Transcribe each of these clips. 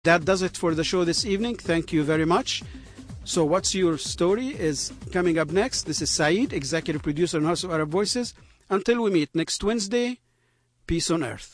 That does it for the show this evening. Thank you very much. So What's Your Story is coming up next. This is Saeed, executive producer on House of Arab Voices. Until we meet next Wednesday, peace on earth.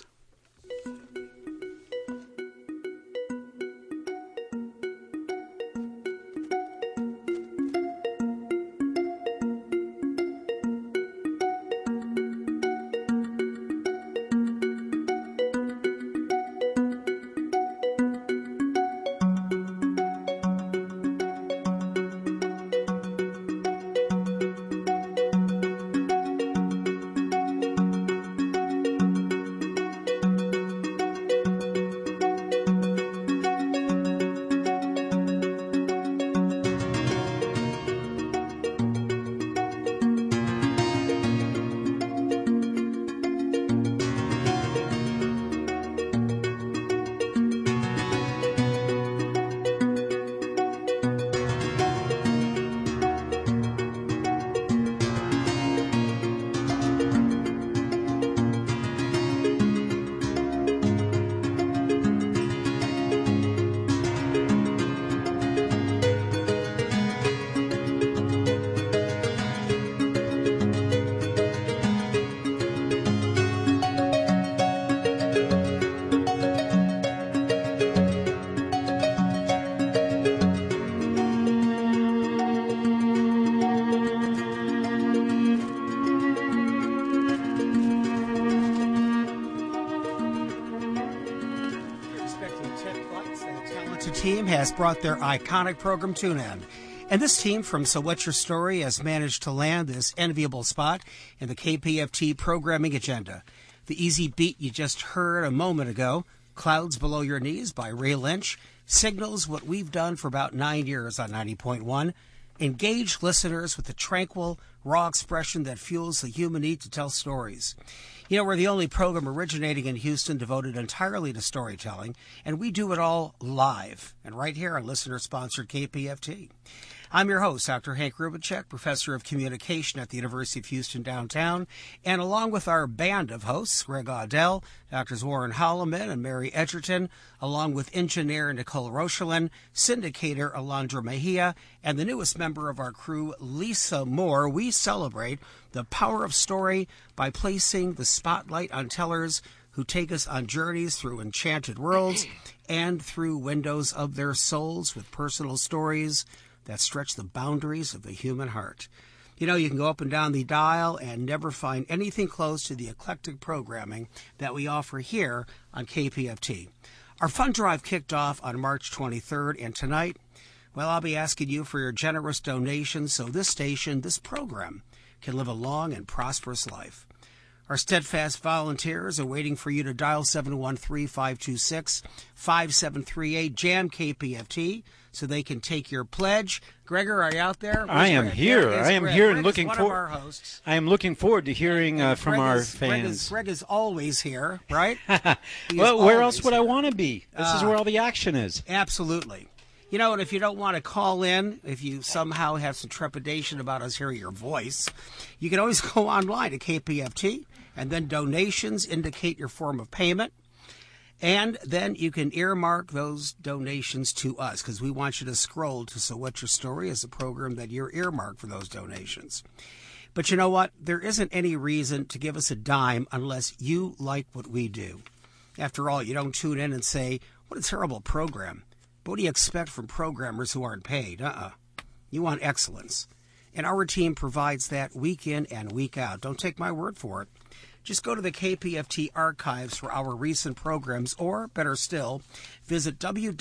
Team has brought their iconic program to an end. And this team from So What's Your Story has managed to land this enviable spot in the KPFT programming agenda. The easy beat you just heard a moment ago, Clouds Below Your Knees by Ray Lynch, signals what we've done for about 9 years on 90.1. Engage listeners with the tranquil, raw expression that fuels the human need to tell stories. You know, we're the only program originating in Houston devoted entirely to storytelling, and we do it all live and right here on listener-sponsored KPFT. I'm your host, Dr. Hank Rubinchek, professor of communication at the University of Houston downtown, and along with our band of hosts, Greg Audell, Drs. Warren Holloman and Mary Edgerton, along with engineer Nicole Rochelen, syndicator Alondra Mejia, and the newest member of our crew, Lisa Moore, we celebrate the power of story by placing the spotlight on tellers who take us on journeys through enchanted worlds and through windows of their souls with personal stories that stretch the boundaries of the human heart. You know, you can go up and down the dial and never find anything close to the eclectic programming that we offer here on KPFT. Our fund drive kicked off on March 23rd, and tonight, well, I'll be asking you for your generous donations so this station, this program, can live a long and prosperous life. Our steadfast volunteers are waiting for you to dial 713-526-5738, Jam KPFT, so they can take your pledge. Gregor, are you out there? I am here. I am here and looking forward. I am looking forward to hearing from our fans. Greg is always here, right? Well, where else would I want to be? This is where all the action is. Absolutely. You know, and if you don't want to call in, if you somehow have some trepidation about us hearing your voice, you can always go online to KPFT, and then donations indicate your form of payment. And then you can earmark those donations to us, because we want you to scroll to So What's Your Story as a program that you're earmarked for those donations. But you know what? There isn't any reason to give us a dime unless you like what we do. After all, you don't tune in and say, what a terrible program. But what do you expect from programmers who aren't paid? You want excellence. And our team provides that week in and week out. Don't take my word for it. Just go to the KPFT archives for our recent programs, or better still, visit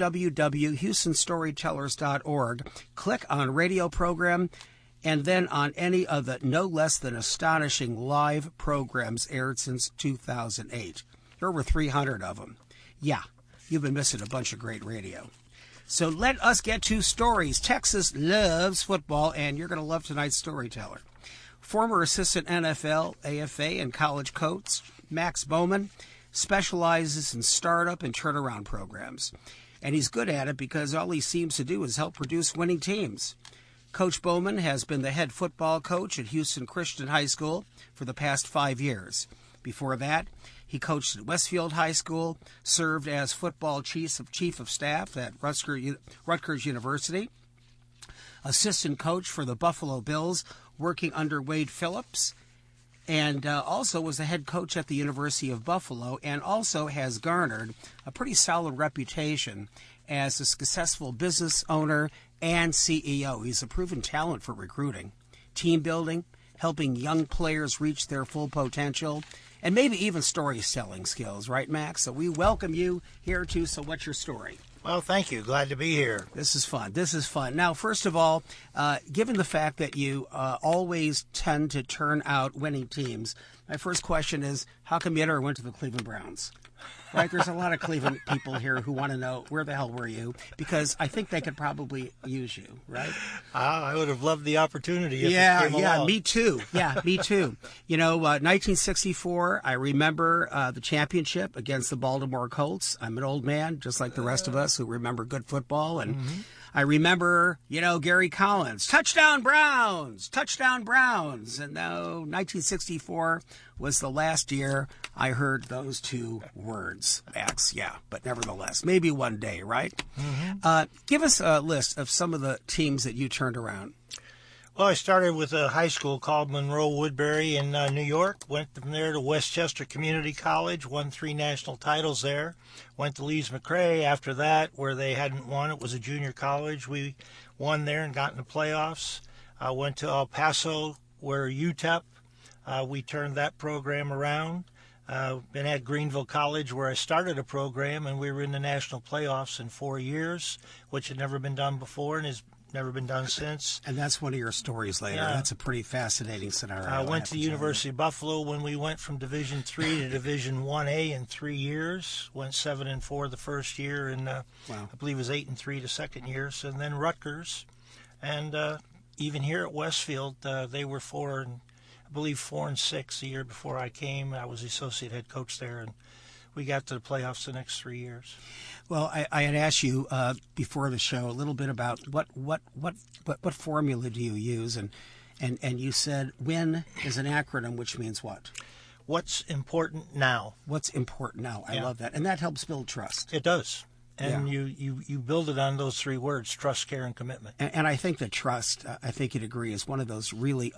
www.houstonstorytellers.org, click on radio program, and then on any of the no less than astonishing live programs aired since 2008. There are over 300 of them. Yeah, you've been missing a bunch of great radio. So let us get to stories. Texas loves football, and you're going to love tonight's storyteller. Former assistant NFL, AFA, and college coach Max Bowman specializes in startup and turnaround programs. And he's good at it because all he seems to do is help produce winning teams. Coach Bowman has been the head football coach at Houston Christian High School for the past 5 years. Before that, He coached at Westfield High School, served as football chief of staff at Rutgers University, assistant coach for the Buffalo Bills, working under Wade Phillips, and also was the head coach at the University of Buffalo, and also has garnered a pretty solid reputation as a successful business owner and CEO. He's a proven talent for recruiting, team building, helping young players reach their full potential, and maybe even storytelling skills, right, Max? So we welcome you here to So What's Your Story? Well, thank you. Glad to be here. This is fun. Now, first of all, given the fact that you always tend to turn out winning teams, my first question is, how come you never went to the Cleveland Browns? Right? There's a lot of Cleveland people here who want to know, where the hell were you? Because I think they could probably use you, right? I would have loved the opportunity if it came along. Me too. Yeah, me too. 1964, I remember the championship against the Baltimore Colts. I'm an old man, just like the rest of us who remember good football. And I remember, Gary Collins, touchdown Browns. And now 1964 was the last year I heard those two words, Max. Yeah, but nevertheless, maybe one day, right? Give us a list of some of the teams that you turned around. Well, I started with a high school called Monroe Woodbury in New York. Went from there to Westchester Community College. Won 3 national titles there. Went to Lees-McRae after that, where they hadn't won. It was a junior college. We won there and got in the playoffs. Went to El Paso, where UTEP. We turned that program around. Been at Greenville College, where I started a program, and we were in the national playoffs in 4 years, which had never been done before and has never been done since. And that's one of your stories later. Yeah. That's a pretty fascinating scenario. I went to the University of Buffalo when we went from Division III to Division 1A in 3 years. Went 7-4 the first year, and I believe it was 8-3 the second year. So then Rutgers, and even here at Westfield, they were 4-6 the year before I came. I was the associate head coach there, and we got to the playoffs the next 3 years. Well, I had asked you before the show a little bit about what formula do you use, and you said WIN is an acronym, which means what? What's important now. What's important now. I love that, and that helps build trust. It does. And you build it on those 3 words: trust, care, and commitment. And I think that trust, I think you'd agree, is one of those really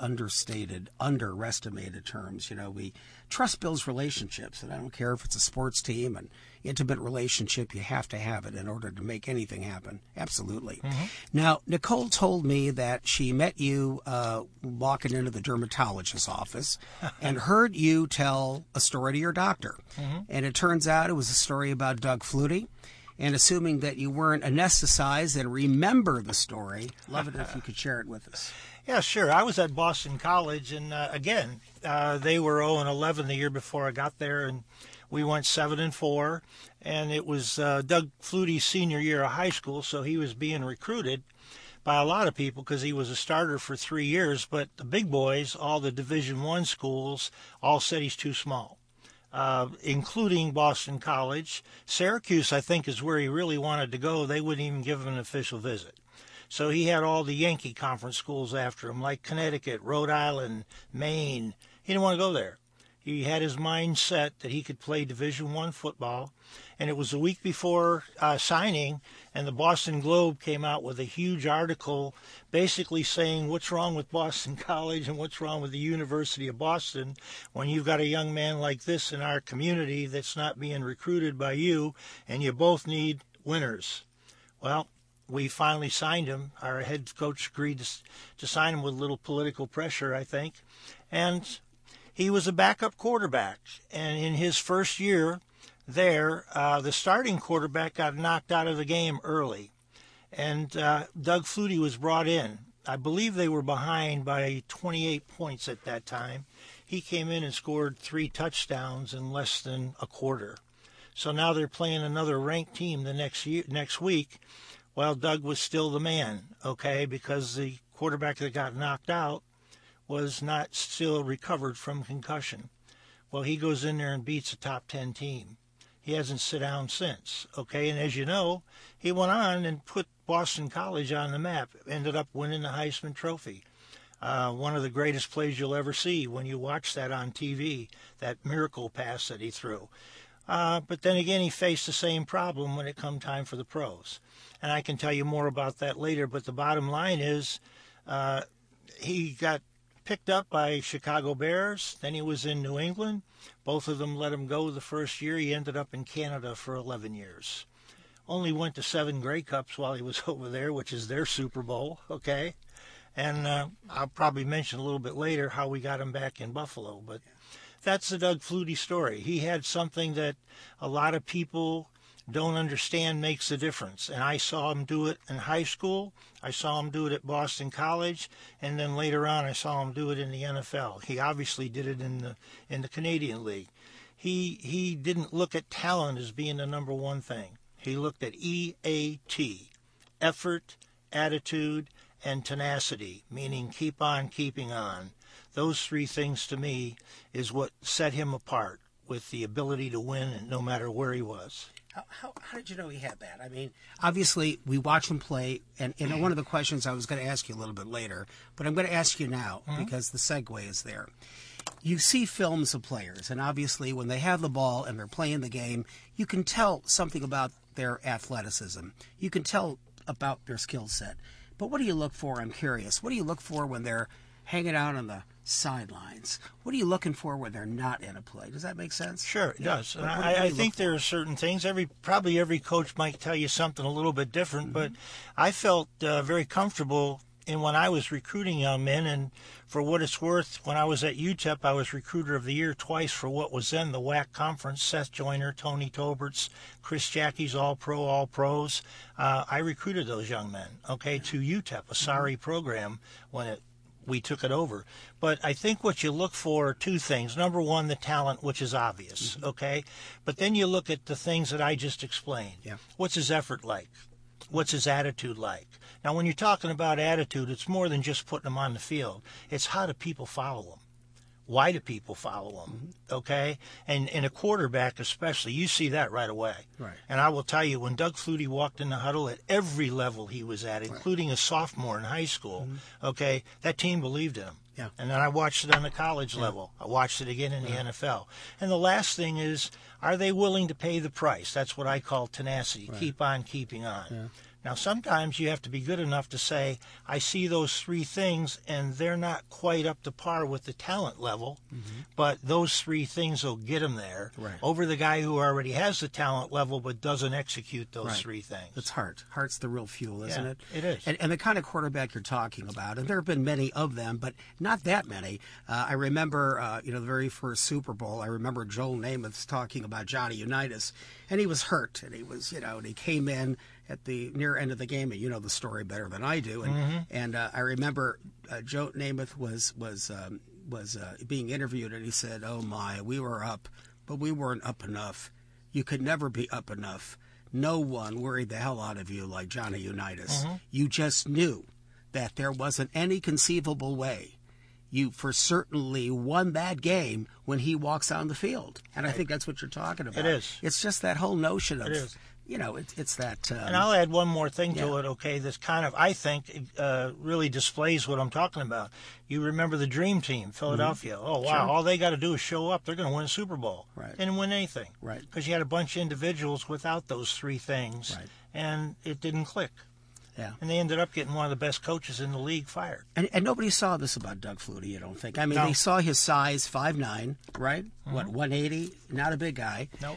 underestimated terms. Trust builds relationships, and I don't care if it's a sports team, an intimate relationship, you have to have it in order to make anything happen. Absolutely. Now, Nicole told me that she met you walking into the dermatologist's office and heard you tell a story to your doctor. And it turns out it was a story about Doug Flutie. And assuming that you weren't anesthetized and remember the story, love it if you could share it with us. Yeah, sure. I was at Boston College, and again, they were 0-11 the year before I got there, and we went 7-4. And it was Doug Flutie's senior year of high school, so he was being recruited by a lot of people because he was a starter for 3 years. But the big boys, all the Division I schools, all said he's too small. Including Boston College. Syracuse, I think, is where he really wanted to go. They wouldn't even give him an official visit. So he had all the Yankee Conference schools after him, like Connecticut, Rhode Island, Maine. He didn't want to go there. He had his mind set that he could play Division I football. And it was a week before signing, and the Boston Globe came out with a huge article basically saying what's wrong with Boston College and what's wrong with the University of Boston when you've got a young man like this in our community that's not being recruited by you, and you both need winners. Well, we finally signed him. Our head coach agreed to sign him with a little political pressure, I think. And he was a backup quarterback. And in his first year there, the starting quarterback got knocked out of the game early. And Doug Flutie was brought in. I believe they were behind by 28 points at that time. He came in and scored 3 touchdowns in less than a quarter. So now they're playing another ranked team the next week. Well, Doug was still the man, okay, because the quarterback that got knocked out was not still recovered from concussion. Well, he goes in there and beats a top 10 team. He hasn't sit down since, okay? And as you know, he went on and put Boston College on the map, ended up winning the Heisman Trophy. One of the greatest plays you'll ever see when you watch that on TV, that miracle pass that he threw. But then again, he faced the same problem when it come time for the pros. And I can tell you more about that later, but the bottom line is he got picked up by Chicago Bears. Then he was in New England. Both of them let him go the first year. He ended up in Canada for 11 years. Only went to 7 Grey Cups while he was over there, which is their Super Bowl, okay? And I'll probably mention a little bit later how we got him back in Buffalo. But that's the Doug Flutie story. He had something that a lot of people don't understand makes a difference. And I saw him do it in high school. I saw him do it at Boston College. And then later on, I saw him do it in the NFL. He obviously did it in the Canadian League. He didn't look at talent as being the number one thing. He looked at EAT, effort, attitude, and tenacity, meaning keep on keeping on. Those 3 things to me is what set him apart with the ability to win, and no matter where he was. How did you know he had that? I mean, obviously, we watch him play, and one of the questions I was going to ask you a little bit later, but I'm going to ask you now because the segue is there. You see films of players, and obviously when they have the ball and they're playing the game, you can tell something about their athleticism. You can tell about their skill set. But what do you look for? I'm curious. What do you look for when they're hanging out on the sidelines? What are you looking for when they're not in a play? Does that make sense? Sure, it does. And I think there are certain things. Probably every coach might tell you something a little bit different, but I felt very comfortable in when I was recruiting young men. And for what it's worth, when I was at UTEP, I was Recruiter of the Year twice for what was then the WAC Conference. Seth Joyner, Tony Toberts, Chris Jackie's All-Pro, All-Pros. I recruited those young men, okay, to UTEP, a sorry program when we took it over. But I think what you look for are 2 things. Number one, the talent, which is obvious, okay? But then you look at the things that I just explained. Yeah. What's his effort like? What's his attitude like? Now, when you're talking about attitude, it's more than just putting him on the field. It's how do people follow him? Why do people follow him? Okay? And in a quarterback especially, you see that right away. Right. And I will tell you, when Doug Flutie walked in the huddle at every level he was at, including a sophomore in high school, okay, that team believed in him. Yeah. And then I watched it on the college level. I watched it again in the NFL. And the last thing is, are they willing to pay the price? That's what I call tenacity. Right. Keep on keeping on. Yeah. Now, sometimes you have to be good enough to say, I see those 3 things, and they're not quite up to par with the talent level, but those 3 things will get them there over the guy who already has the talent level but doesn't execute those 3 things. It's heart. Heart's the real fuel, isn't it? It is. And the kind of quarterback you're talking about, and there have been many of them, but not that many. I remember, the very first Super Bowl, I remember Joel Namath talking about Johnny Unitas, and he was hurt, and he was, and he came in at the near end of the game, and you know the story better than I do. And I remember Joe Namath was being interviewed, and he said, "Oh my, we were up, but we weren't up enough. You could never be up enough. No one worried the hell out of you like Johnny Unitas. You just knew that there wasn't any conceivable way you for certainly won that game when he walks on the field." And I think that's what you're talking about. It is. It's just that whole notion of, it is. It's that... and I'll add one more thing to it, okay, that's kind of, I think, really displays what I'm talking about. You remember the Dream Team, Philadelphia. Oh, wow, all they got to do is show up. They're going to win a Super Bowl. Right. They didn't win anything. Right. Because you had a bunch of individuals without those 3 things, and it didn't click. Yeah. And they ended up getting one of the best coaches in the league fired. And nobody saw this about Doug Flutie, you don't think? I mean, they saw his size, 5'9", right? What, 180? Not a big guy. Nope.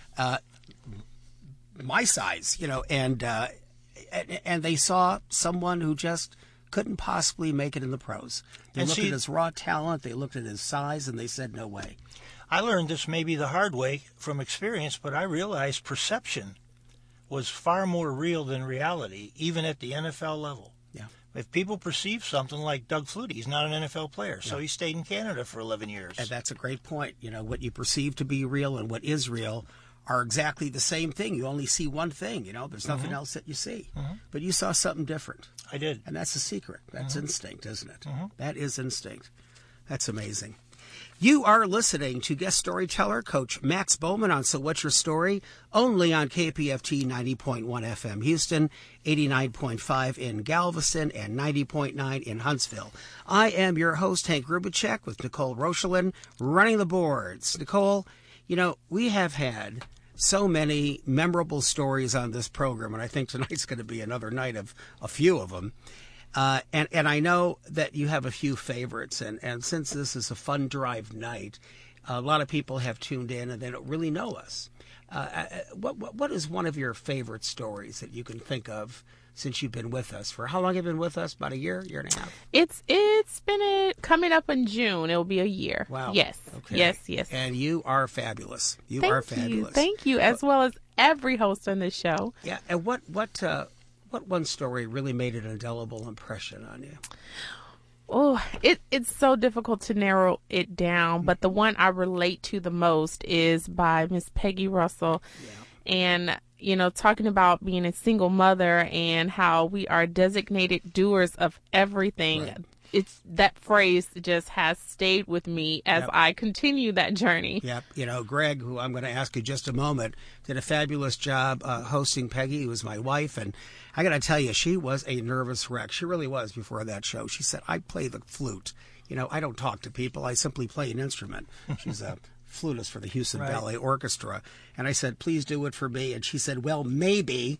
My size, and they saw someone who just couldn't possibly make it in the pros. They looked at his raw talent, they looked at his size, and they said, no way. I learned this maybe the hard way from experience, but I realized perception was far more real than reality, even at the NFL level. Yeah. If people perceive something like Doug Flutie, he's not an NFL player, so he stayed in Canada for 11 years. And that's a great point. What you perceive to be real and what is real are exactly the same thing. You only see one thing, there's nothing else that you see. But you saw something different. I did. And that's the secret. That's instinct, isn't it? That is instinct. That's amazing. You are listening to guest storyteller Coach Max Bowman on So What's Your Story, only on KPFT 90.1 FM Houston, 89.5 in Galveston, and 90.9 in Huntsville. I am your host, Hank Rubicek, with Nicole Rochelin running the boards. Nicole, you know, we have had so many memorable stories on this program, and I think tonight's going to be another night of a few of them. And I know that you have a few favorites, and since this is a fun drive night, a lot of people have tuned in and they don't really know us. What is one of your favorite stories that you can think of since you've been with us? For how long have you been with us? About a year and a half? It's been coming up in June. It'll be a year. Wow. Yes. Okay. Yes. And you are fabulous. Thank you, as well as every host on this show. Yeah. And what one story really made an indelible impression on you? Oh, it's so difficult to narrow it down, but the one I relate to the most is by Miss Peggy Russell. Yeah. And, you know, talking about being a single mother and how we are designated doers of everything. Right. It's that phrase just has stayed with me as I continue that journey. Yep. You know, Greg, who I'm going to ask in just a moment, did a fabulous job hosting Peggy, who was my wife. And I got to tell you, she was a nervous wreck. She really was before that show. She said, I play the flute. You know, I don't talk to people. I simply play an instrument. She's a flutist for the Houston Ballet Orchestra. And I said, please do it for me. And she said, well, maybe.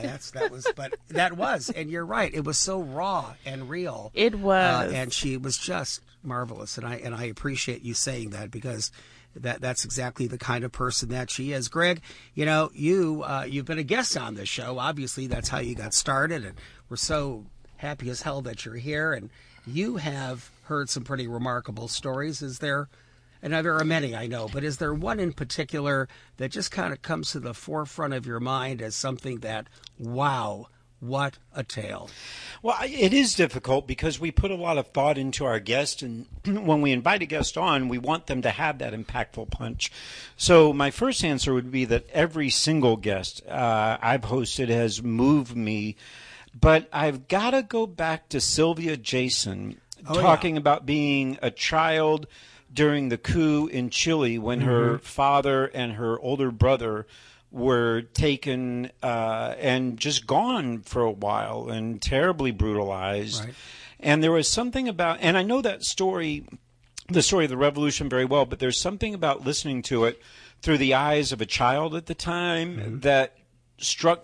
That was, and you're right. It was so raw and real. It was, and she was just marvelous. And I appreciate you saying that, because that's exactly the kind of person that she is. Greg, you know, you've been a guest on this show. Obviously, that's how you got started, and we're so happy as hell that you're here. And you have heard some pretty remarkable stories. Is there? And there are many, I know, but is there one in particular that just kind of comes to the forefront of your mind as something that, wow, what a tale? Well, it is difficult because we put a lot of thought into our guest, and when we invite a guest on, we want them to have that impactful punch. So my first answer would be that every single guest I've hosted has moved me, but I've got to go back to Sylvia Jason talking about being a child during the coup in Chile when her father and her older brother were taken and just gone for a while and terribly brutalized. Right. And there was something about, and I know that story, the story of the revolution very well, but there's something about listening to it through the eyes of a child at the time that struck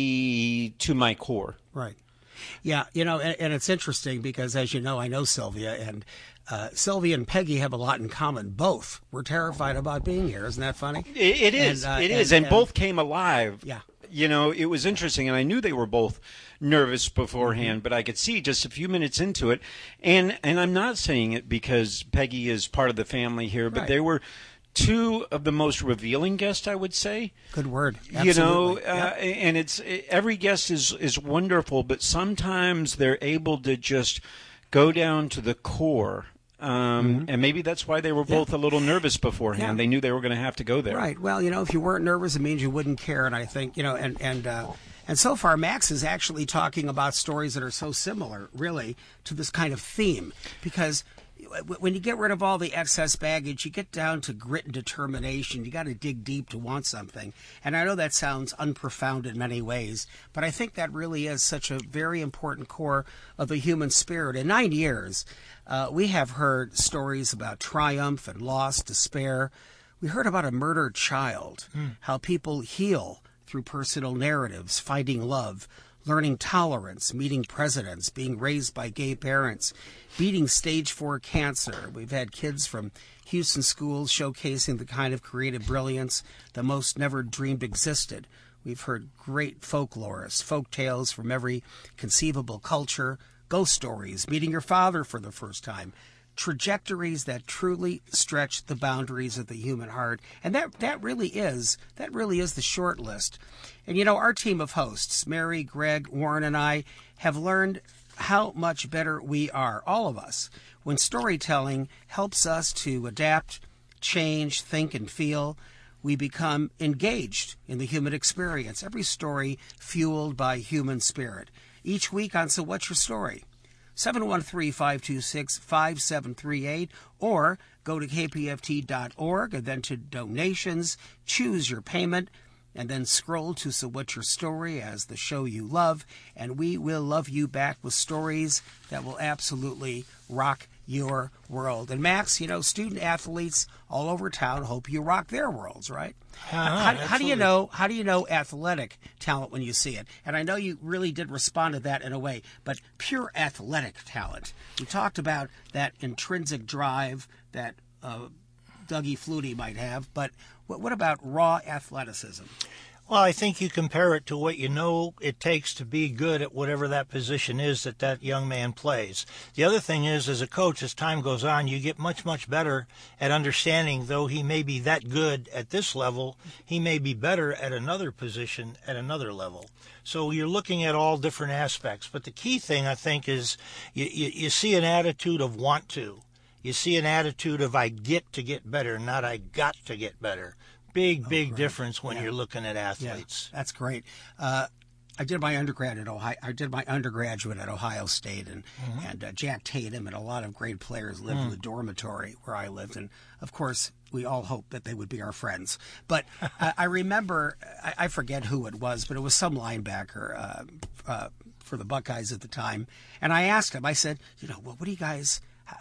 me to my core. Right. Yeah, you know, and it's interesting because, as you know, I know Sylvia, and Sylvia and Peggy have a lot in common. Both were terrified about being here. Isn't that funny? It is. And both came alive. Yeah. You know, it was interesting, and I knew they were both nervous beforehand, but I could see just a few minutes into it. And I'm not saying it because Peggy is part of the family here, but they were two of the most revealing guests, I would say. Good word. Absolutely. You know, and every guest is wonderful, but sometimes they're able to just go down to the core. And maybe that's why they were both a little nervous beforehand. Yeah. They knew they were going to have to go there. Right. Well, you know, if you weren't nervous, it means you wouldn't care. And I think, you know, and so far, Max is actually talking about stories that are so similar, really, to this kind of theme. Because when you get rid of all the excess baggage, you get down to grit and determination. You got to dig deep to want something. And I know that sounds unprofound in many ways, but I think that really is such a very important core of the human spirit. In 9 years, we have heard stories about triumph and loss, despair. We heard about a murdered child, how people heal through personal narratives, finding love, learning tolerance, meeting presidents, being raised by gay parents, beating stage 4 cancer. We've had kids from Houston schools showcasing the kind of creative brilliance that most never dreamed existed. We've heard great folklorists, folk tales from every conceivable culture, ghost stories, meeting your father for the first time, trajectories that truly stretch the boundaries of the human heart. And that really is the short list. And, you know, our team of hosts, Mary, Greg, Warren, and I, have learned how much better we are, all of us, when storytelling helps us to adapt, change, think, and feel. We become engaged in the human experience, every story fueled by human spirit. Each week on So What's Your Story? 713-526-5738, or go to kpft.org and then to donations, choose your payment, and then scroll to So What's Your Story as the show you love, and we will love you back with stories that will absolutely rock your world. And Max, student athletes all over town hope you rock their worlds, right? How do you know athletic talent when you see it? And I know you really did respond to that in a way, but pure athletic talent. We talked about that intrinsic drive that Dougie Flutie might have, but what about raw athleticism? Well, I think you compare it to what you know it takes to be good at whatever that position is that young man plays. The other thing is, as a coach, as time goes on, you get much, much better at understanding, though he may be that good at this level, he may be better at another position at another level. So you're looking at all different aspects. But the key thing, I think, is you see an attitude of want to. You see an attitude of I get to get better, not I got to get better. Big difference when you're looking at athletes. Yeah, that's great. I did my undergrad at Ohio. I did my undergraduate at Ohio State, and Jack Tatum and a lot of great players lived in the dormitory where I lived, and of course we all hoped that they would be our friends. But I remember, I forget who it was, but it was some linebacker for the Buckeyes at the time, and I asked him. I said, what do you guys?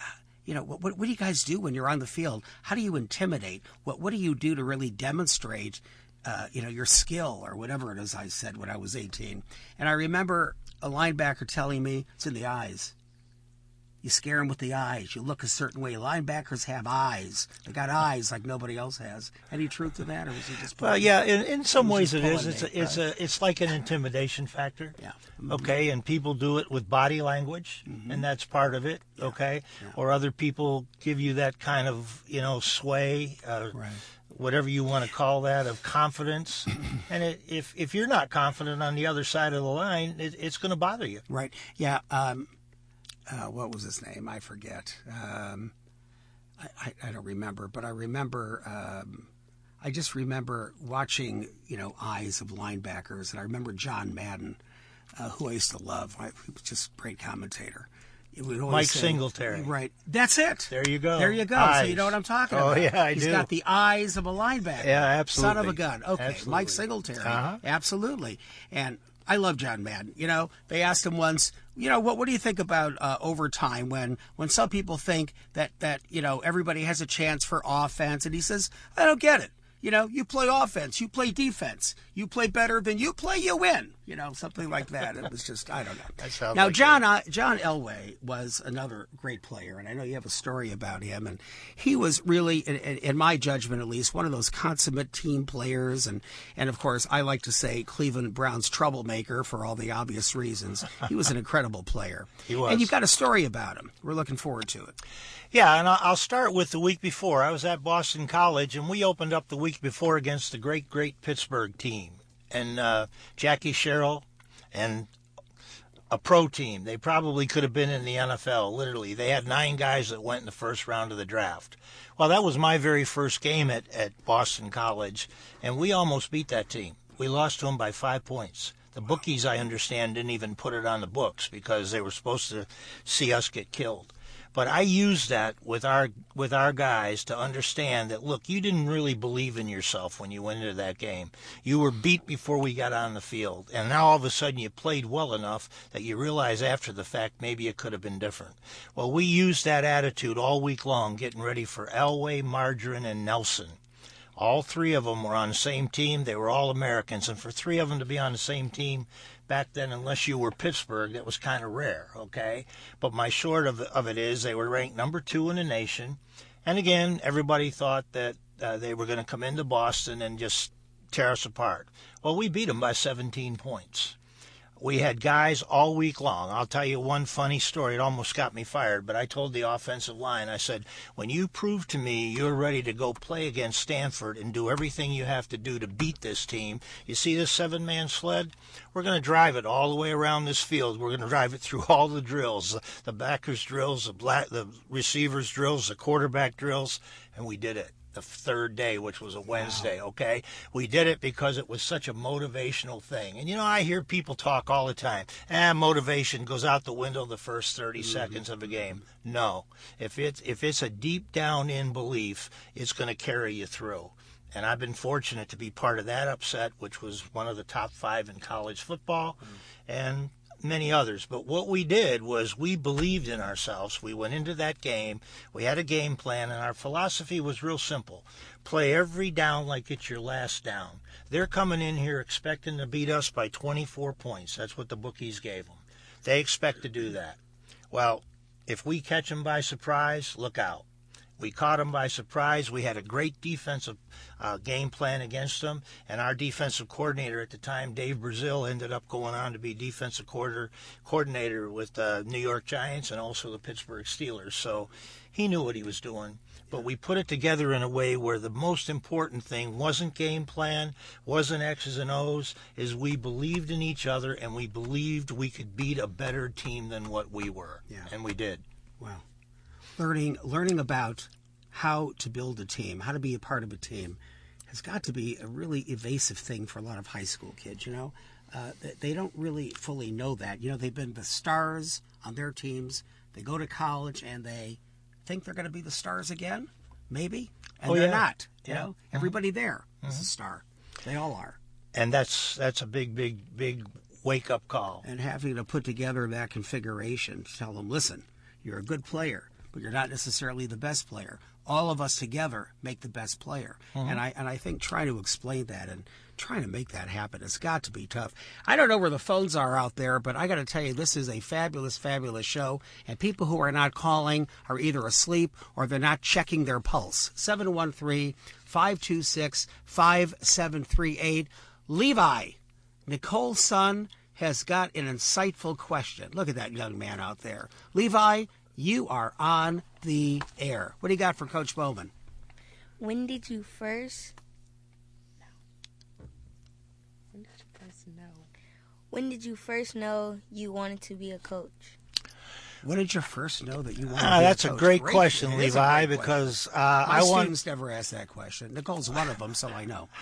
What do you guys do when you're on the field? How do you intimidate? What do you do to really demonstrate, your skill or whatever it is I said when I was 18? And I remember a linebacker telling me, it's in the eyes. You scare them with the eyes. You look a certain way. Linebackers have eyes. They got eyes like nobody else has. Any truth to that, or was he just? Well, yeah. In some ways, it is. It's like an intimidation factor. Yeah. Okay, and people do it with body language, and that's part of it. Yeah. Okay, or other people give you that kind of sway. Whatever you want to call that, of confidence. And if you're not confident on the other side of the line, it's going to bother you. Right. Yeah. What was his name? I forget. I don't remember, but I remember. I just remember watching, eyes of linebackers, and I remember John Madden, who I used to love. He was just a great commentator. Mike Singletary. Right. That's it. There you go. Eyes. So you know what I'm talking about. Oh, yeah, I do. He's got the eyes of a linebacker. Yeah, absolutely. Son of a gun. Okay, absolutely. Mike Singletary. Absolutely. And I love John Madden. They asked him once, what do you think about overtime when some people think that everybody has a chance for offense? And he says, I don't get it. You play offense, you play defense, you play better than you play, you win. Something like that. It was just, I don't know. Now, John Elway was another great player, and I know you have a story about him. And he was really, in my judgment at least, one of those consummate team players. And of course, I like to say Cleveland Browns troublemaker for all the obvious reasons. He was an incredible player. He was. And you've got a story about him. We're looking forward to it. Yeah, and I'll start with the week before. I was at Boston College, and we opened up the week before against the great Pittsburgh team. And Jackie Sherrill and a pro team. They probably could have been in the NFL, literally. They had 9 guys that went in the first round of the draft. Well, that was my very first game at Boston College, and we almost beat that team. We lost to them by 5 points. The bookies, I understand, didn't even put it on the books because they were supposed to see us get killed. But I used that with our guys to understand that, look, you didn't really believe in yourself when you went into that game. You were beat before we got on the field. And now all of a sudden you played well enough that you realize after the fact maybe it could have been different. Well, we used that attitude all week long, getting ready for Elway, Margarine, and Nelson. All 3 of them were on the same team. They were all Americans. And for 3 of them to be on the same team back then, unless you were Pittsburgh, that was kind of rare, okay? But my short of it is they were ranked number 2 in the nation. And again, everybody thought that they were going to come into Boston and just tear us apart. Well, we beat them by 17 points. We had guys all week long. I'll tell you one funny story. It almost got me fired, but I told the offensive line, I said, when you prove to me you're ready to go play against Stanford and do everything you have to do to beat this team, you see this 7-man sled? We're going to drive it all the way around this field. We're going to drive it through all the drills, the backers drills, the receivers drills, the quarterback drills, and we did it. the third day, which was a Wednesday, okay? We did it because it was such a motivational thing. And, I hear people talk all the time, motivation goes out the window the first 30 seconds of a game. No. If it's a deep down in belief, it's going to carry you through. And I've been fortunate to be part of that upset, which was one of the top 5 in college football, and many others. But what we did was we believed in ourselves. We went into that game. We had a game plan, and our philosophy was real simple. Play every down like it's your last down. They're coming in here expecting to beat us by 24 points. That's what the bookies gave them. They expect to do that. Well, if we catch them by surprise, look out. We caught them by surprise. We had a great defensive game plan against them, and our defensive coordinator at the time, Dave Brazil, ended up going on to be defensive coordinator with the New York Giants and also the Pittsburgh Steelers. So he knew what he was doing. But we put it together in a way where the most important thing wasn't game plan, wasn't X's and O's, is we believed in each other, and we believed we could beat a better team than what we were. Yeah. And we did. Wow. Learning about how to build a team, how to be a part of a team, has got to be a really evasive thing for a lot of high school kids. They don't really fully know that. They've been the stars on their teams. They go to college and they think they're going to be the stars again, maybe, and they're not. Everybody there is a star. They all are. And that's a big wake up call. And having to put together that configuration to tell them, listen, you're a good player, but you're not necessarily the best player. All of us together make the best player. And I think trying to explain that and trying to make that happen has got to be tough. I don't know where the phones are out there, but I got to tell you, this is a fabulous, fabulous show. And people who are not calling are either asleep or they're not checking their pulse. 713-526-5738. Levi, Nicole's son, has got an insightful question. Look at that young man out there. Levi, you are on the air. What do you got for Coach Bowman? When did you first know you wanted to be a coach? When did you first know that you wanted to be that's a coach? A great question, Levi, because my students never ask that question. Nicole's one of them, so I know.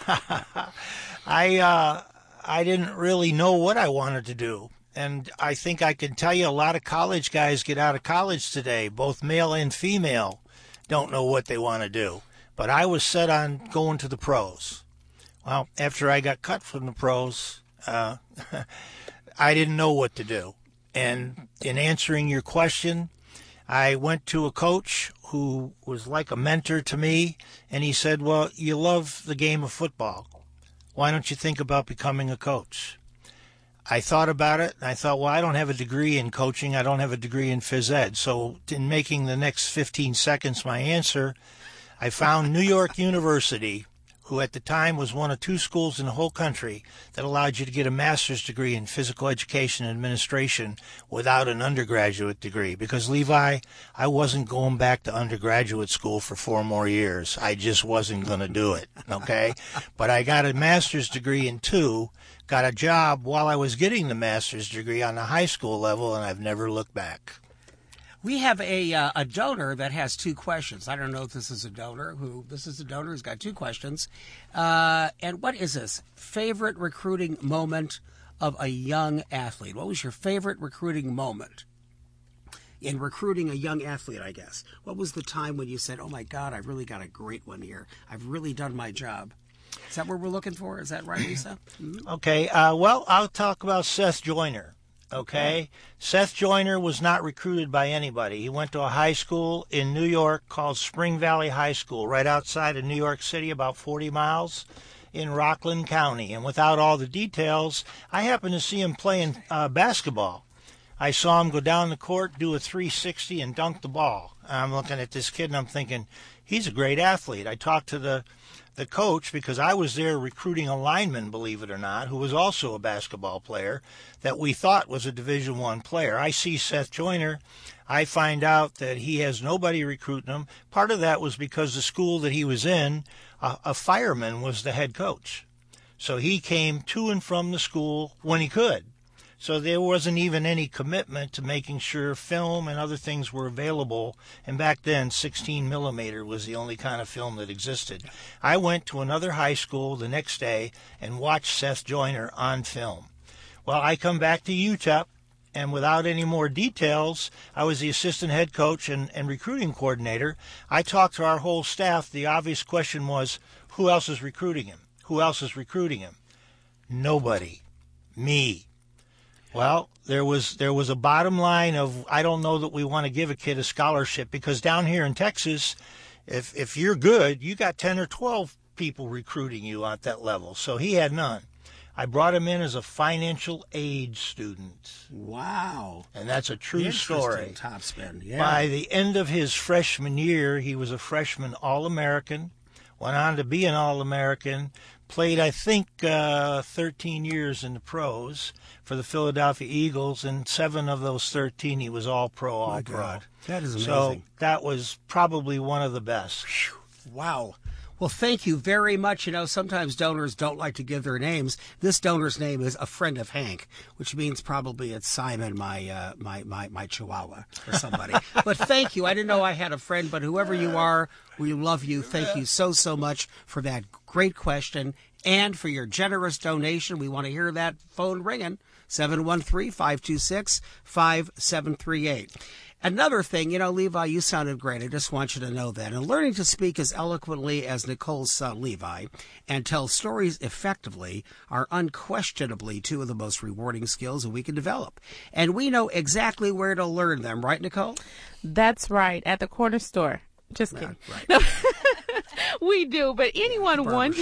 I didn't really know what I wanted to do. And I think I can tell you a lot of college guys get out of college today, both male and female, don't know what they want to do. But I was set on going to the pros. Well, after I got cut from the pros, I didn't know what to do. And in answering your question, I went to a coach who was like a mentor to me, and he said, well, you love the game of football. Why don't you think about becoming a coach? I thought about it, and I thought, well, I don't have a degree in coaching. I don't have a degree in phys ed. So in making the next 15 seconds my answer, I found New York University, who at the time was one of 2 schools in the whole country that allowed you to get a master's degree in physical education and administration without an undergraduate degree. Because, Levi, I wasn't going back to undergraduate school for 4 more years. I just wasn't going to do it, okay? But I got a master's degree in 2, got a job while I was getting the master's degree on the high school level, and I've never looked back. We have a donor that has 2 questions. I don't know if this is a donor. This is a donor who's got 2 questions. And what is this? Favorite recruiting moment of a young athlete? What was your favorite recruiting moment in recruiting a young athlete, I guess? What was the time when you said, oh, my God, I've really got a great one here. I've really done my job. Is that what we're looking for? Is that right, Lisa? Mm-hmm. Okay. Well, I'll talk about Seth Joyner. Okay. Seth Joyner was not recruited by anybody. He went to a high school in New York called Spring Valley High School, right outside of New York City, about 40 miles in Rockland County. And without all the details, I happened to see him playing basketball. I saw him go down the court, do a 360, and dunk the ball. I'm looking at this kid, and I'm thinking, he's a great athlete. I talked to the coach, because I was there recruiting a lineman, believe it or not, who was also a basketball player that we thought was a Division I player. I see Seth Joyner. I find out that he has nobody recruiting him. Part of that was because the school that he was in, a fireman was the head coach. So he came to and from the school when he could. So there wasn't even any commitment to making sure film and other things were available. And back then, 16 millimeter was the only kind of film that existed. I went to another high school the next day and watched Seth Joyner on film. Well, I come back to UTEP, and without any more details, I was the assistant head coach and recruiting coordinator. I talked to our whole staff. The obvious question was, who else is recruiting him? Who else is recruiting him? Nobody. Me. Well, there was a bottom line of, I don't know that we want to give a kid a scholarship, because down here in Texas, if you're good, you got 10 or 12 people recruiting you at that level. So he had none. I brought him in as a financial aid student. Wow. And that's a true story. Topspin, yeah. By the end of his freshman year, he was a freshman All-American, went on to be an All-American, played, I think, 13 years in the pros for the Philadelphia Eagles, and 7 of those 13 he was All-Pro, All-Pro. God. That is amazing. So that was probably one of the best. Wow. Well, thank you very much. You know, sometimes donors don't like to give their names. This donor's name is a friend of Hank, which means probably it's Simon, my Chihuahua, or somebody. But thank you. I didn't know I had a friend, but whoever you are, we love you. Thank you so much for that great question and for your generous donation. We want to hear that phone ringing, 713-526-5738. Another thing, you know, Levi, you sounded great. I just want you to know that. And learning to speak as eloquently as Nicole's son, Levi, and tell stories effectively are unquestionably 2 of the most rewarding skills that we can develop. And we know exactly where to learn them, right, Nicole? That's right, at the corner store. Just kidding. Right. No, we do, but anyone wanting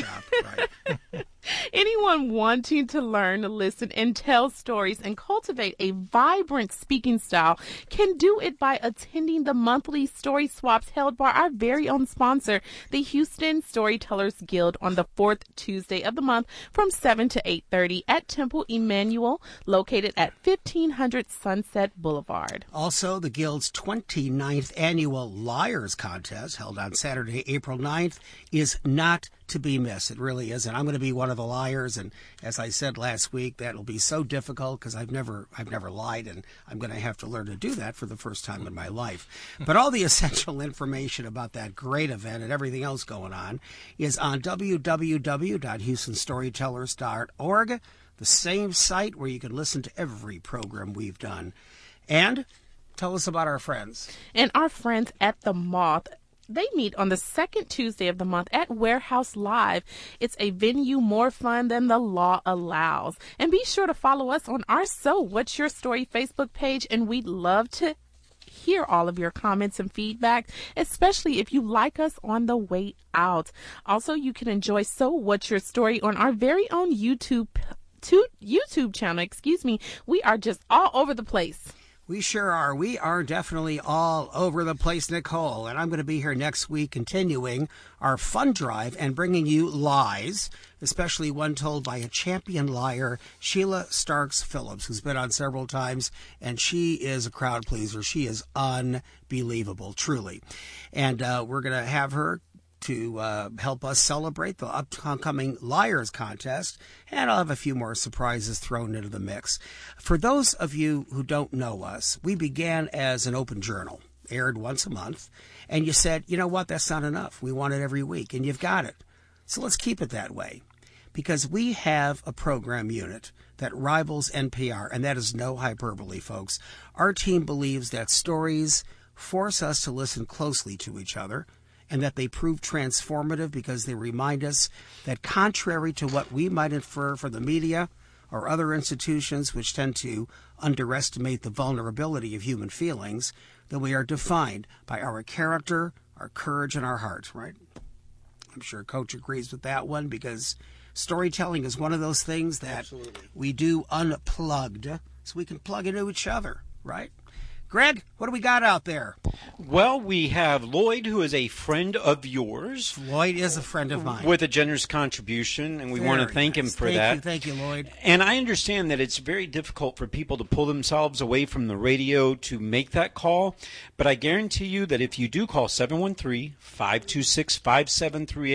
to learn, listen, and tell stories and cultivate a vibrant speaking style can do it by attending the monthly story swaps held by our very own sponsor, the Houston Storytellers Guild, on the 4th Tuesday of the month from 7 to 8:30 at Temple Emmanuel, located at 1500 Sunset Boulevard. Also, the Guild's 29th annual Liars Contest, held on Saturday, April 9th, is not to be missed. It really isn't. I'm going to be one of the liars, and as I said last week, that'll be so difficult because I've never lied, and I'm going to have to learn to do that for the first time in my life. But all the essential information about that great event and everything else going on is on www.houstonstorytellers.org, the same site where you can listen to every program we've done. And tell us about our friends. And our friends at The Moth. They meet on the 2nd Tuesday of the month at Warehouse Live. It's a venue more fun than the law allows. And be sure to follow us on our So What's Your Story Facebook page, and we'd love to hear all of your comments and feedback, especially if you like us on the way out. Also, you can enjoy So What's Your Story on our very own YouTube channel. We are just all over the place. We sure are. We are definitely all over the place, Nicole. And I'm going to be here next week continuing our fun drive and bringing you lies, especially one told by a champion liar, Sheila Starks Phillips, who's been on several times, and she is a crowd pleaser. She is unbelievable, truly. And we're going to have her to help us celebrate the upcoming Liars Contest, and I'll have a few more surprises thrown into the mix. For those of you who don't know us, we began as an open journal, aired once a month, and you said, you know what, that's not enough. We want it every week, and you've got it. So let's keep it that way, because we have a program unit that rivals NPR, and that is no hyperbole, folks. Our team believes that stories force us to listen closely to each other, and that they prove transformative because they remind us that contrary to what we might infer from the media or other institutions which tend to underestimate the vulnerability of human feelings, that we are defined by our character, our courage, and our heart, right? I'm sure Coach agrees with that one, because storytelling is one of those things that we do unplugged so we can plug into each other, right? Greg, what do we got out there? Well, we have Lloyd, who is a friend of yours. Lloyd is a friend of mine. With a generous contribution, and we want to thank him for that. Thank you, Lloyd. And I understand that it's very difficult for people to pull themselves away from the radio to make that call, but I guarantee you that if you do call 713-526-5738,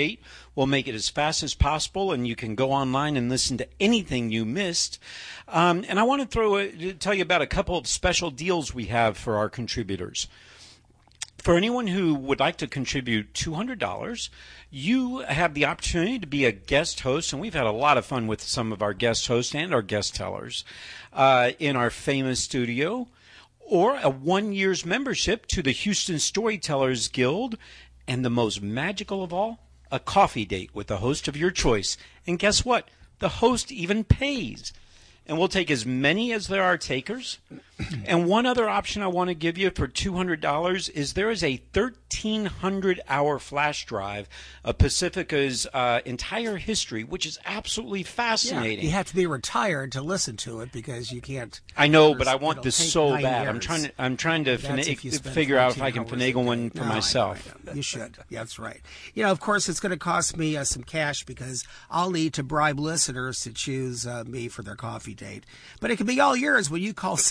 We'll make it as fast as possible, and you can go online and listen to anything you missed. And I want to tell you about a couple of special deals we have for our contributors. For anyone who would like to contribute $200, you have the opportunity to be a guest host, and we've had a lot of fun with some of our guest hosts and our guest tellers in our famous studio, or a 1 year's membership to the Houston Storytellers Guild, and the most magical of all, a coffee date with the host of your choice. And guess what? The host even pays. And we'll take as many as there are takers. And one other option I want to give you for $200 is there is a 1,300-hour flash drive of Pacifica's entire history, which is absolutely fascinating. Yeah, you have to be retired to listen to it because you can't. I know, but I want this so bad. I'm trying to figure out if I can finagle one for myself. I know. You should. Yeah, that's right. Of course, it's going to cost me some cash because I'll need to bribe listeners to choose me for their coffee date. But it can be all yours when you call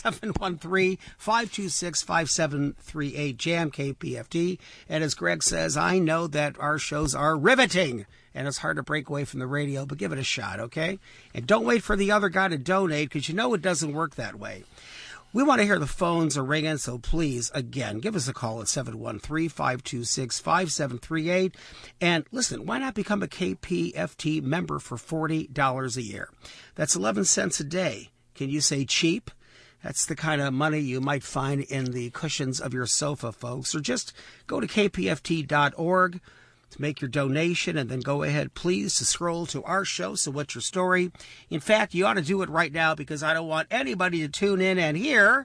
713-526-5738 JAM KPFT. And as Greg says, I know that our shows are riveting and it's hard to break away from the radio, but give it a shot, okay? And don't wait for the other guy to donate because you know it doesn't work that way. We want to hear the phones are ringing, so please, again, give us a call at 713-526-5738. And listen, why not become a KPFT member for $40 a year? That's 11 cents a day. Can you say cheap? That's the kind of money you might find in the cushions of your sofa, folks. Or just go to kpft.org to make your donation, and then go ahead, please, to scroll to our show, So What's Your Story? In fact, you ought to do it right now because I don't want anybody to tune in and hear.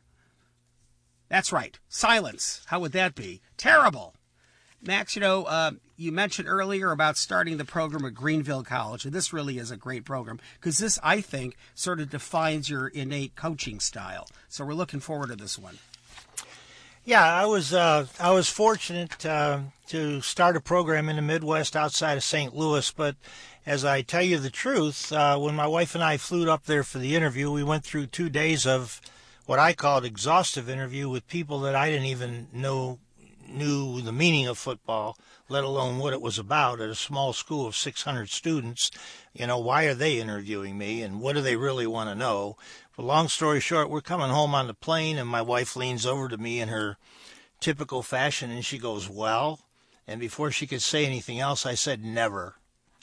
That's right, silence. How would that be? Terrible. Max, you mentioned earlier about starting the program at Greenville College, and this really is a great program because this, I think, sort of defines your innate coaching style. So we're looking forward to this one. Yeah, I was fortunate to start a program in the Midwest outside of St. Louis, but as I tell you the truth, when my wife and I flew up there for the interview, we went through 2 days of what I called exhaustive interview with people that I didn't even knew the meaning of football, let alone what it was about at a small school of 600 students. Why are they interviewing me and what do they really want to know? But long story short, we're coming home on the plane and my wife leans over to me in her typical fashion and she goes, well, and before she could say anything else, I said, never,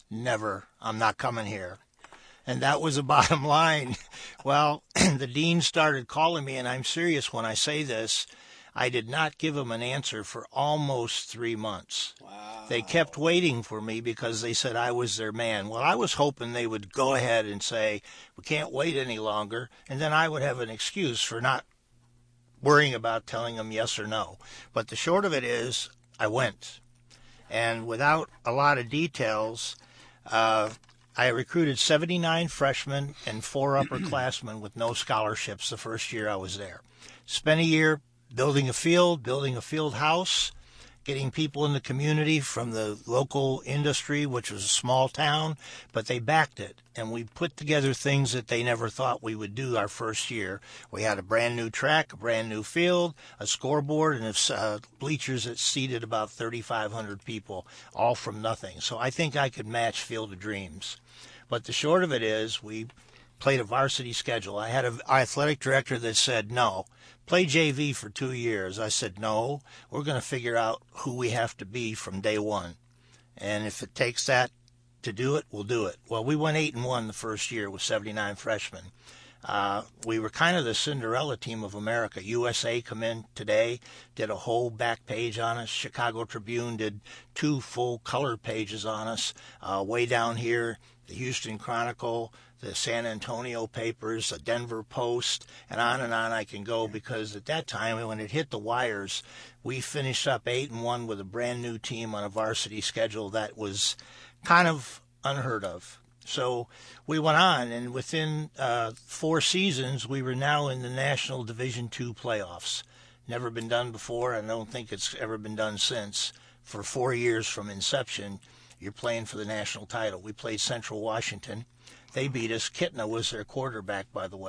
I'm not coming here. And that was the bottom line. Well, the dean started calling me, and I'm serious when I say this. I did not give them an answer for almost 3 months. Wow. They kept waiting for me because they said I was their man. Well, I was hoping they would go ahead and say, we can't wait any longer, and then I would have an excuse for not worrying about telling them yes or no. But the short of it is, I went. And without a lot of details, I recruited 79 freshmen and 4 upperclassmen with no scholarships the first year I was there. Spent a year building a field house, getting people in the community from the local industry, which was a small town, but they backed it. And we put together things that they never thought we would do our first year. We had a brand new track, a brand new field, a scoreboard, and bleachers that seated about 3,500 people, all from nothing. So I think I could match Field of Dreams. But the short of it is we played a varsity schedule. I had an athletic director that said, no, play JV for 2 years. I said, no, we're going to figure out who we have to be from day one. And if it takes that to do it, we'll do it. Well, we went 8-1 the first year with 79 freshmen. We were kind of the Cinderella team of America. USA come in today, did a whole back page on us. Chicago Tribune did 2 full color pages on us. Way down here, the Houston Chronicle, the San Antonio papers, the Denver Post, and on I can go, because at that time, when it hit the wires, we finished up 8-1 with a brand new team on a varsity schedule that was kind of unheard of. So we went on, and within 4 seasons, we were now in the National Division II playoffs. Never been done before, and I don't think it's ever been done since. For 4 years from inception, you're playing for the national title. We played Central Washington. They beat us. Kitna was their quarterback, by the way.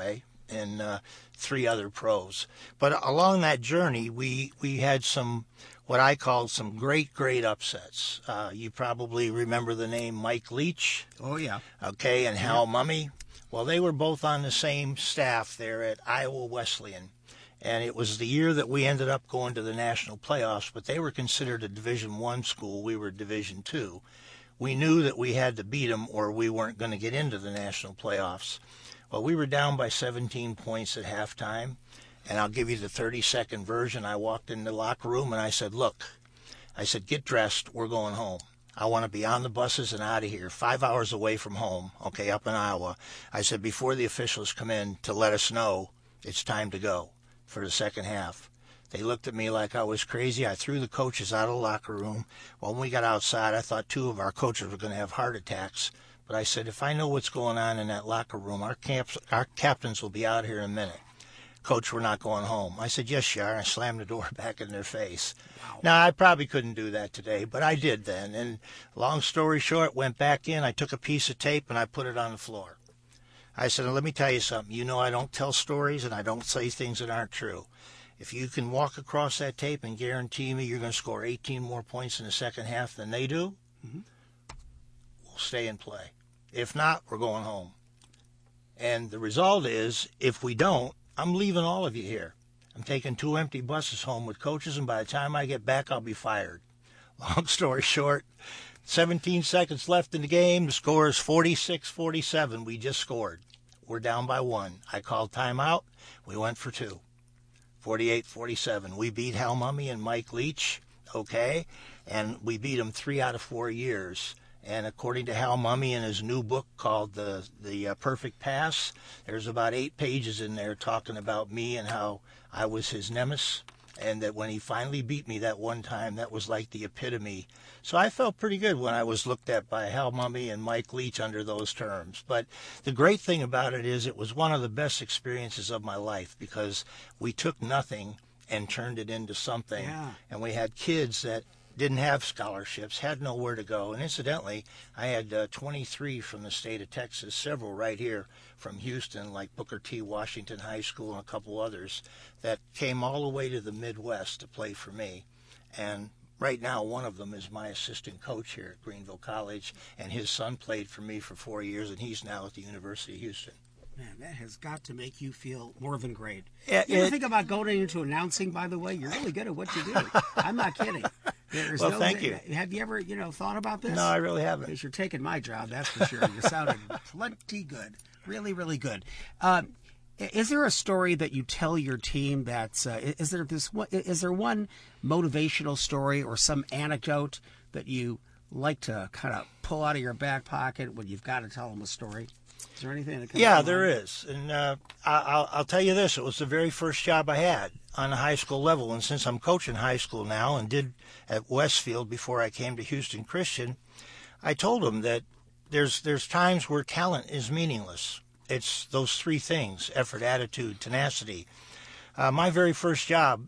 and 3 other pros. But along that journey, we had some, what I called some great upsets. You probably remember the name Mike Leach. Oh, yeah. Okay, and Hal Mumme. Well, they were both on the same staff there at Iowa Wesleyan. And it was the year that we ended up going to the national playoffs, but they were considered a Division I school. We were Division II. We knew that we had to beat them or we weren't going to get into the national playoffs. Well, we were down by 17 points at halftime, and I'll give you the 30-second version. I walked in the locker room and I said, look, I said, get dressed. We're going home. I want to be on the buses and out of here, 5 hours away from home, okay, up in Iowa. I said, before the officials come in to let us know it's time to go for the second half. They looked at me like I was crazy. I threw the coaches out of the locker room. When we got outside, I thought 2 of our coaches were going to have heart attacks. But I said, if I know what's going on in that locker room, our captains will be out here in a minute. Coach, we're not going home. I said, yes, you are. And I slammed the door back in their face. Wow. Now, I probably couldn't do that today, but I did then. And long story short, went back in. I took a piece of tape and I put it on the floor. I said, let me tell you something. You know I don't tell stories and I don't say things that aren't true. If you can walk across that tape and guarantee me you're going to score 18 more points in the second half than they do, we'll stay and play. If not, we're going home. And the result is, if we don't, I'm leaving all of you here. I'm taking 2 empty buses home with coaches, and by the time I get back, I'll be fired. Long story short, 17 seconds left in the game. The score is 46-47. We just scored. We're down by 1. I called timeout. We went for 2. 48-47. We beat Hal Mumme and Mike Leach, okay? And we beat them 3 out of 4 years. And according to Hal Mumme in his new book called The Perfect Pass, there's about 8 pages in there talking about me and how I was his nemesis, and that when he finally beat me that one time, that was like the epitome. So I felt pretty good when I was looked at by Hal Mumme and Mike Leach under those terms. But the great thing about it is it was one of the best experiences of my life, because we took nothing and turned it into something. Yeah. And we had kids that didn't have scholarships, had nowhere to go. And incidentally, I had 23 from the state of Texas, several right here from Houston, like Booker T. Washington High School and a couple others, that came all the way to the Midwest to play for me. And right now, one of them is my assistant coach here at Greenville College, and his son played for me for 4 years, and he's now at the University of Houston. Man, that has got to make you feel more than great. You ever think about going into announcing, by the way? You're really good at what you do. I'm not kidding. Thank you. Have you ever, thought about this? No, I really haven't. Because you're taking my job, that's for sure. You sounded plenty good. Really, really good. Is there a story that you tell your team that's, is there one motivational story or some anecdote that you like to kind of pull out of your back pocket when you've got to tell them a story? Is there anything that comes to mind? There is. And I'll tell you this. It was the very first job I had on a high school level. And since I'm coaching high school now and did at Westfield before I came to Houston Christian, I told them that there's times where talent is meaningless. It's those 3 things: effort, attitude, tenacity. My very first job,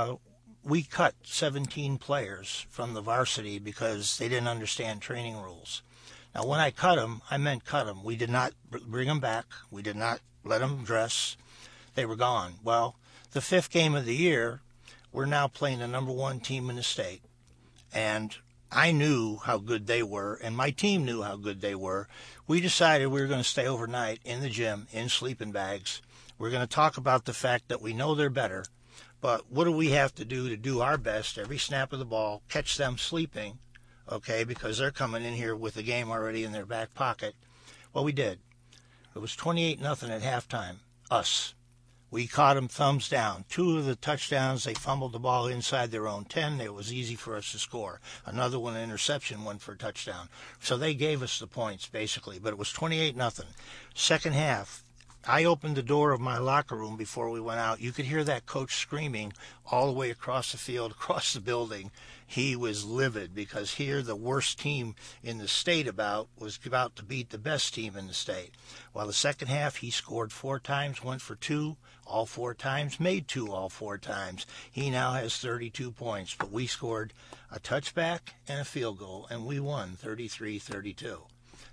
we cut 17 players from the varsity because they didn't understand training rules. Now, when I cut them, I meant cut them. We did not bring them back. We did not let them dress. They were gone. Well, the 5th game of the year, we're now playing the number 1 team in the state. And I knew how good they were, and my team knew how good they were. We decided we were going to stay overnight in the gym in sleeping bags. We're going to talk about the fact that we know they're better, but what do we have to do our best every snap of the ball, catch them sleeping, okay, because they're coming in here with the game already in their back pocket. Well, we did. It was 28-0 at halftime, us. We caught them thumbs down. 2 of the touchdowns, they fumbled the ball inside their own 10. It was easy for us to score. Another one, an interception, one for a touchdown. So they gave us the points, basically, but it was 28-0. Second half, I opened the door of my locker room before we went out. You could hear that coach screaming all the way across the field, across the building. He was livid because here the worst team in the state was about to beat the best team in the state. While the second half, he scored 4 times, went for 2 all 4 times, made 2 all 4 times. He now has 32 points, but we scored a touchback and a field goal, and we won 33-32.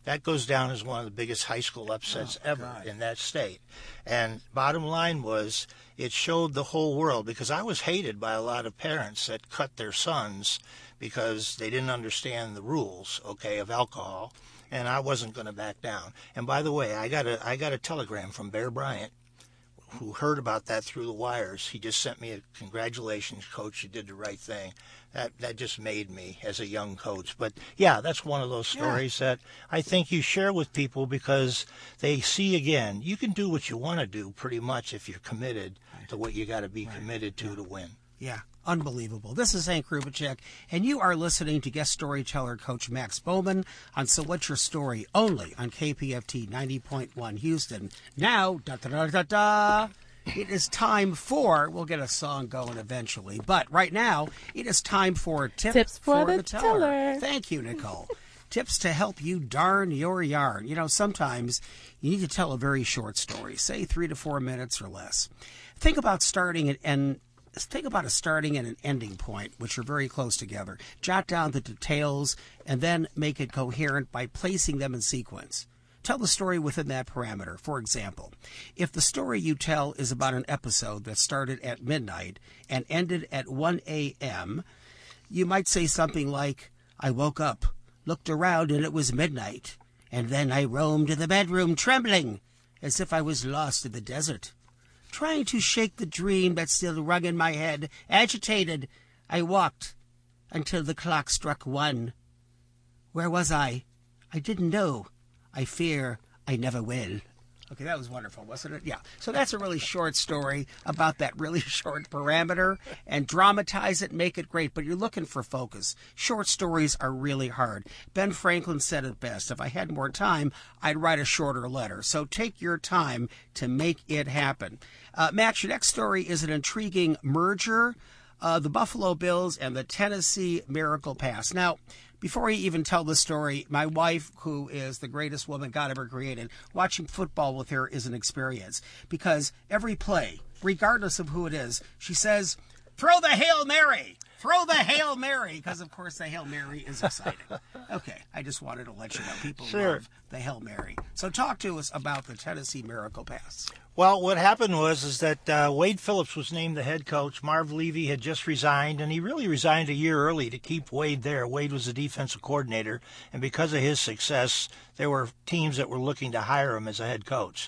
That goes down as one of the biggest high school upsets ever in that state. And bottom line was, it showed the whole world, because I was hated by a lot of parents that cut their sons because they didn't understand the rules, of alcohol, and I wasn't going to back down. And by the way, I got a telegram from Bear Bryant, who heard about that through the wires. He just sent me a congratulations, coach, you did the right thing. That just made me as a young coach. But yeah, that's one of those stories that I think you share with people, because they see, again, you can do what you want to do pretty much if you're committed to what you got to be committed to win. Yeah, unbelievable. This is Hank Rubicek, and you are listening to guest storyteller Coach Max Bowman on So What's Your Story, only on KPFT 90.1 Houston. Now, da-da-da-da-da, it is time for, we'll get a song going eventually, but right now, it is time for Tips for the Teller. Thank you, Nicole. Tips to help you darn your yarn. You know, sometimes you need to tell a very short story, say 3 to 4 minutes or less. Think about starting and think about a starting and an ending point, which are very close together. Jot down the details and then make it coherent by placing them in sequence. Tell the story within that parameter. For example, if the story you tell is about an episode that started at midnight and ended at 1 a.m., you might say something like, I woke up, looked around, and it was midnight, and then I roamed in the bedroom trembling, as if I was lost in the desert. Trying to shake the dream that still rung in my head, agitated, I walked until the clock struck 1. Where was I? I didn't know. I fear I never will. Okay, that was wonderful, wasn't it? Yeah. So that's a really short story about that really short parameter, and dramatize it, make it great, but you're looking for focus. Short stories are really hard. Ben Franklin said it best. If I had more time, I'd write a shorter letter. So take your time to make it happen. Max, your next story is an intriguing merger. The Buffalo Bills and the Tennessee Miracle Pass. Now, before I even tell the story, my wife, who is the greatest woman God ever created, watching football with her is an experience, because every play, regardless of who it is, she says, throw the Hail Mary! Throw the Hail Mary! Because, of course, the Hail Mary is exciting. Okay, I just wanted to let you know people love the Hail Mary. So talk to us about the Tennessee Miracle Pass. Well, what happened was that Wade Phillips was named the head coach. Marv Levy had just resigned, and he really resigned a year early to keep Wade there. Wade was the defensive coordinator, and because of his success, there were teams that were looking to hire him as a head coach.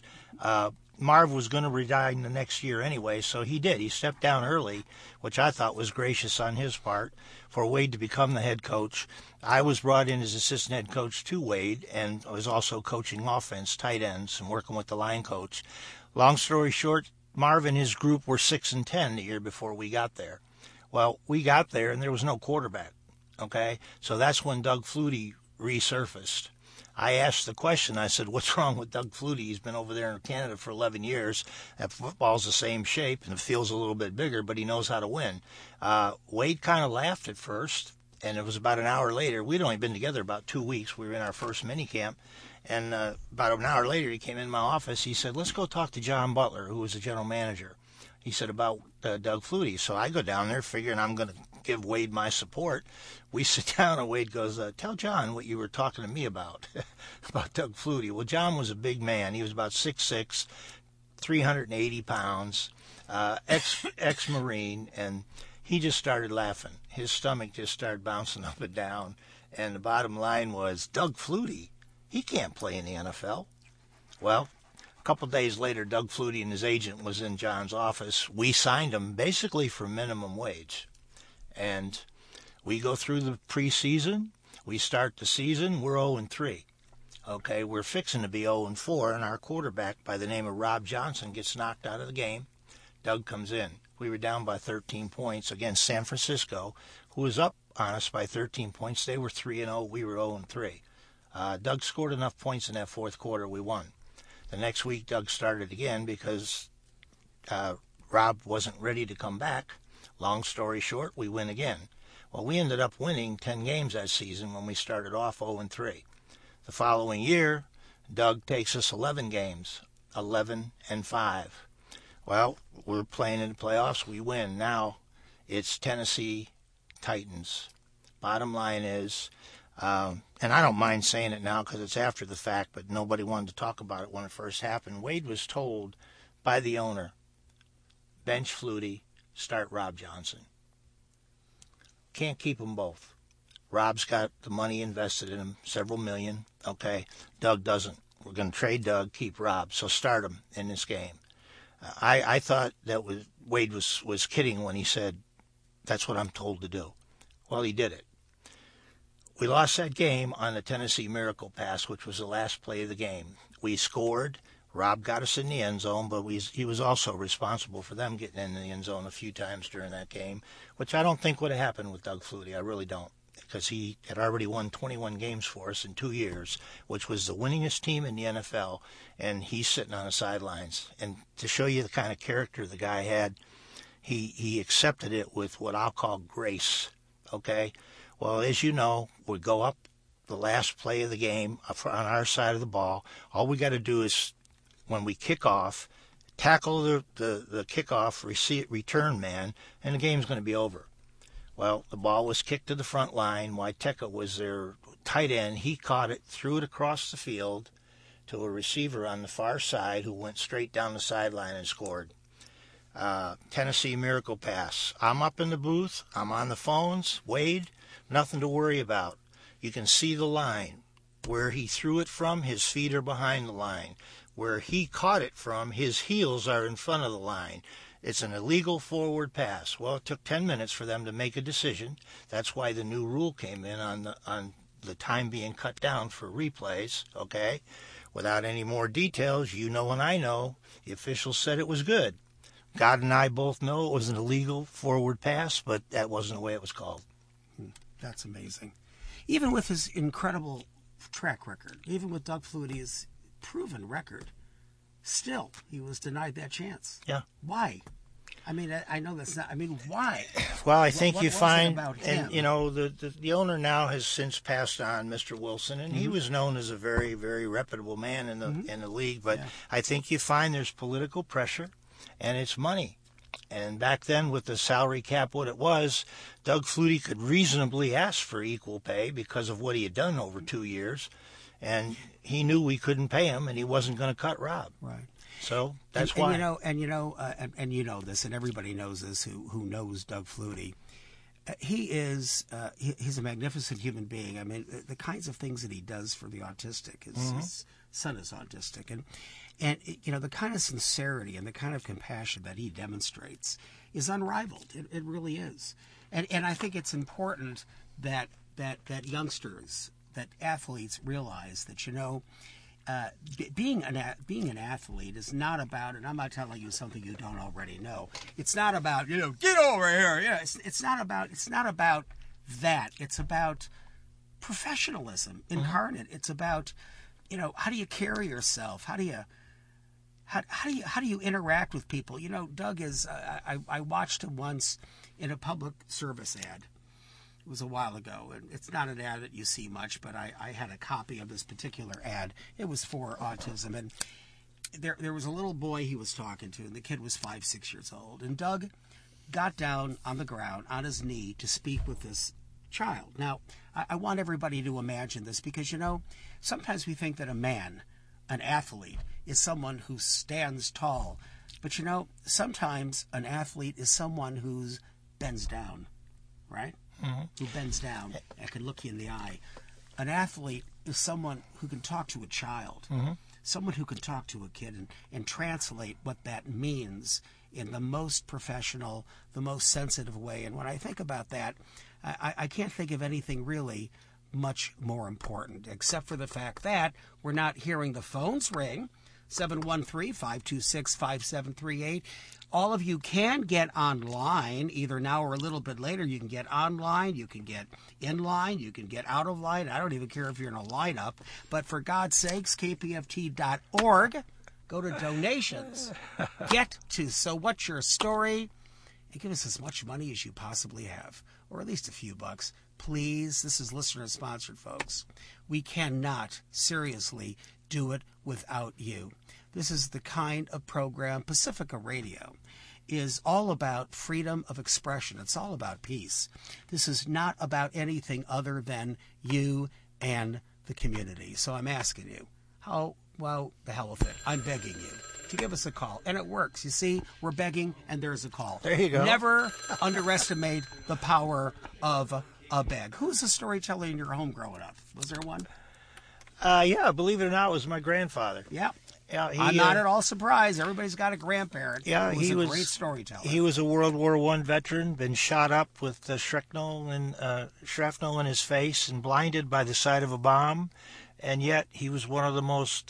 Marv was going to resign the next year anyway, so he did. He stepped down early, which I thought was gracious on his part, for Wade to become the head coach. I was brought in as assistant head coach to Wade, and was also coaching offense, tight ends, and working with the line coach. Long story short, Marv and his group were 6-10 the year before we got there. Well, we got there, and there was no quarterback, okay? So that's when Doug Flutie resurfaced. I asked the question, I said, what's wrong with Doug Flutie? He's been over there in Canada for 11 years. That football's the same shape, and the field's a little bit bigger, but he knows how to win. Wade kind of laughed at first, and it was about an hour later. We'd only been together about 2 weeks. We were in our first mini camp. And about an hour later, he came in my office. He said, let's go talk to John Butler, who was the general manager. He said about Doug Flutie. So I go down there figuring I'm going to give Wade my support. We sit down, and Wade goes, tell John what you were talking to me about, about Doug Flutie. Well, John was a big man. He was about 6'6", 380 pounds, ex-Marine, and he just started laughing. His stomach just started bouncing up and down. And the bottom line was, Doug Flutie, he can't play in the NFL. Well, a couple days later, Doug Flutie and his agent was in John's office. We signed him basically for minimum wage. And we go through the preseason. We start the season. We're 0-3. Okay, we're fixing to be 0-4, and our quarterback by the name of Rob Johnson gets knocked out of the game. Doug comes in. We were down by 13 points against San Francisco, who was up on us by 13 points. They were 3-0. We were 0-3. Doug scored enough points in that fourth quarter, we won. The next week, Doug started again because Rob wasn't ready to come back. Long story short, we win again. Well, we ended up winning 10 games that season when we started off 0-3. The following year, Doug takes us 11 games, 11-5. Well, we're playing in the playoffs. We win. Now it's Tennessee Titans. Bottom line is, And I don't mind saying it now because it's after the fact, but nobody wanted to talk about it when it first happened. Wade was told by the owner, bench Flutie, start Rob Johnson. Can't keep them both. Rob's got the money invested in him, several million. Okay, Doug doesn't. We're going to trade Doug, keep Rob, so start him in this game. I thought that Wade was kidding when he said, that's what I'm told to do. Well, he did it. We lost that game on the Tennessee Miracle Pass, which was the last play of the game. We scored. Rob got us in the end zone, but he was also responsible for them getting in the end zone a few times during that game, which I don't think would have happened with Doug Flutie. I really don't, because he had already won 21 games for us in 2 years, which was the winningest team in the NFL, and he's sitting on the sidelines. And to show you the kind of character the guy had, he accepted it with what I'll call grace, okay? Well, as you know, we go up the last play of the game on our side of the ball. All we got to do is, when we kick off, tackle the kickoff return man, and the game's going to be over. Well, the ball was kicked to the front line. Waiteka was their tight end. He caught it, threw it across the field to a receiver on the far side who went straight down the sideline and scored. Tennessee Miracle Pass. I'm up in the booth. I'm on the phones. Wade, nothing to worry about. You can see the line. Where he threw it from, his feet are behind the line. Where he caught it from, his heels are in front of the line. It's an illegal forward pass. Well, it took 10 minutes for them to make a decision. That's why the new rule came in on the time being cut down for replays, okay? Without any more details, you know and I know, the officials said it was good. God and I both know it was an illegal forward pass, but that wasn't the way it was called. That's amazing. Even with his incredible track record, even with Doug Flutie's proven record, still he was denied that chance. Yeah. Why? I mean, I know that's not. I mean, why? Well, I think what you was it find, about and him? you know, the owner now has since passed on, Mr. Wilson, and he was known as a very, very reputable man in the league. But I think you find there's political pressure, and it's money. And back then, with the salary cap, what it was, Doug Flutie could reasonably ask for equal pay because of what he had done over 2 years, and he knew we couldn't pay him, and he wasn't going to cut Rob. Right. So that's why. And you know this, and everybody knows this who knows Doug Flutie. He's a magnificent human being. I mean, the kinds of things that he does for the autistic. His son is autistic, and you know, the kind of sincerity and the kind of compassion that he demonstrates is unrivaled. It really is. And I think it's important that youngsters, that athletes realize that, you know, being an athlete is not about, and I'm not telling you something you don't already know. It's not about, you know, get over here. Yeah, it's not about that. It's about professionalism incarnate. It's about, you know, how do you carry yourself? How do you interact with people? You know, Doug is. I watched him once in a public service ad. It was a while ago, and it's not an ad that you see much, but I had a copy of this particular ad. It was for autism, and there was a little boy he was talking to, and the kid was 5-6 years old, and Doug got down on the ground on his knee to speak with this child. Now, I want everybody to imagine this, because, you know, sometimes we think that an athlete, is someone who stands tall, but, you know, sometimes an athlete is someone who bends down, right? Who bends down and can look you in the eye. An athlete is someone who can talk to a child, someone who can talk to a kid and translate what that means in the most professional, the most sensitive way. And when I think about that, I can't think of anything really much more important, except for the fact that we're not hearing the phones ring. 713-526-5738. All of you can get online, either now or a little bit later. You can get online, you can get in line, you can get out of line. I don't even care if you're in a lineup. But for God's sakes, kpft.org, go to donations. Get to So What's Your Story? And give us as much money as you possibly have, or at least a few bucks. Please, this is listener-sponsored, folks. We cannot seriously do it without you. This is the kind of program, Pacifica Radio, is all about freedom of expression. It's all about peace. This is not about anything other than you and the community. So I'm asking you, well, the hell with it. I'm begging you to give us a call. And it works. You see, we're begging and there's a call. There you go. Never underestimate the power of a beg. Who's a storyteller in your home growing up? Was there one? Yeah, believe it or not, it was my grandfather. Yeah. Yeah, I'm not at all surprised. Everybody's got a grandparent. Yeah, who was a great storyteller. He was a World War I veteran, been shot up with shrapnel in his face and blinded by the sight of a bomb. And yet he was one of the most,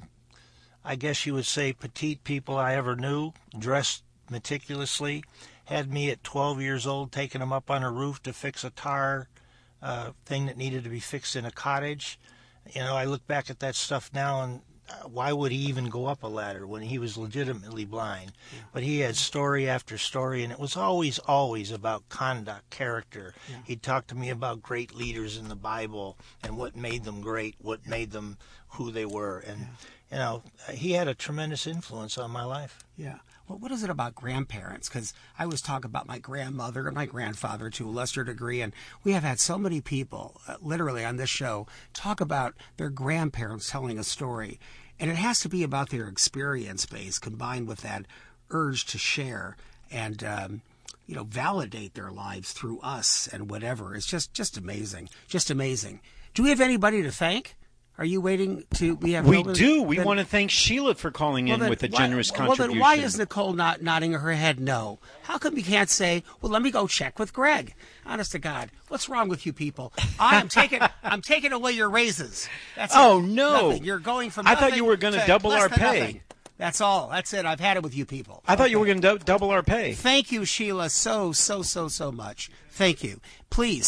I guess you would say, petite people I ever knew, dressed meticulously. Had me at 12 years old taking him up on a roof to fix a tar thing that needed to be fixed in a cottage. You know, I look back at that stuff now and why would he even go up a ladder when he was legitimately blind? Yeah. But he had story after story, and it was always about conduct, character. Yeah. He'd talk to me about great leaders in the Bible and what made them great, what made them who they were. And, you know, he had a tremendous influence on my life. Yeah. Well, what is it about grandparents? Because I always talk about my grandmother and my grandfather to a lesser degree, and we have had so many people, literally on this show, talk about their grandparents telling a story. And it has to be about their experience base combined with that urge to share and, validate their lives through us and whatever. It's just amazing. Just amazing. Do we have anybody to thank? Are you waiting to? We do. We want to thank Sheila for calling in with a generous contribution. Well, then why is Nicole not nodding her head no? How come you can't say, well, let me go check with Greg? Honest to God, what's wrong with you people? I'm taking away your raises. That's no. Nothing. You're going from I thought you were going to double our pay. Nothing. That's all. That's it. I've had it with you people. I thought you were going to double our pay. Thank you, Sheila, so much. Thank you. Please,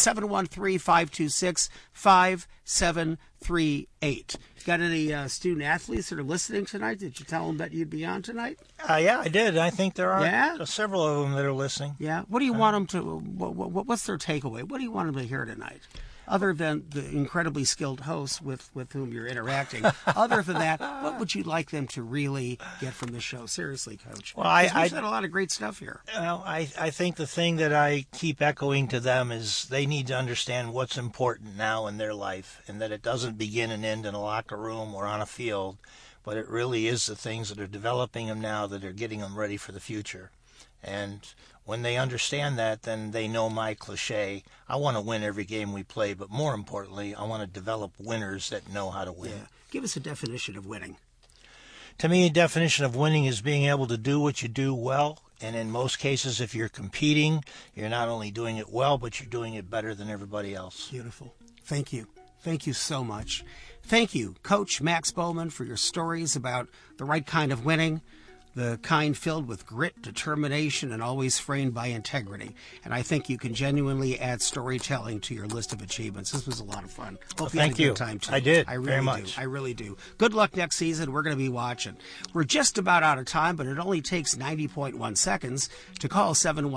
713-526-5738. Got any student athletes that are listening tonight? Did you tell them that you'd be on tonight? Yeah, I did. I think there are several of them that are listening. Yeah. What do you want them to? What's their takeaway? What do you want them to hear tonight? Other than the incredibly skilled hosts with whom you're interacting, other than that, what would you like them to really get from the show? Seriously, Coach. Well, I said a lot of great stuff here. Well, I think the thing that I keep echoing to them is they need to understand what's important now in their life, and that it doesn't begin and end in a locker room or on a field, but it really is the things that are developing them now that are getting them ready for the future. And when they understand that, then they know my cliche. I want to win every game we play, but more importantly, I want to develop winners that know how to win. Yeah. Give us a definition of winning. To me, a definition of winning is being able to do what you do well. And in most cases, if you're competing, you're not only doing it well, but you're doing it better than everybody else. Beautiful. Thank you. Thank you so much. Thank you, Coach Max Bowman, for your stories about the right kind of winning. The kind filled with grit, determination, and always framed by integrity. And I think you can genuinely add storytelling to your list of achievements. This was a lot of fun. Hope you had a good time, too. I did. I really very much. do. I really do. Good luck next season. We're going to be watching. We're just about out of time, but it only takes 90.1 seconds to call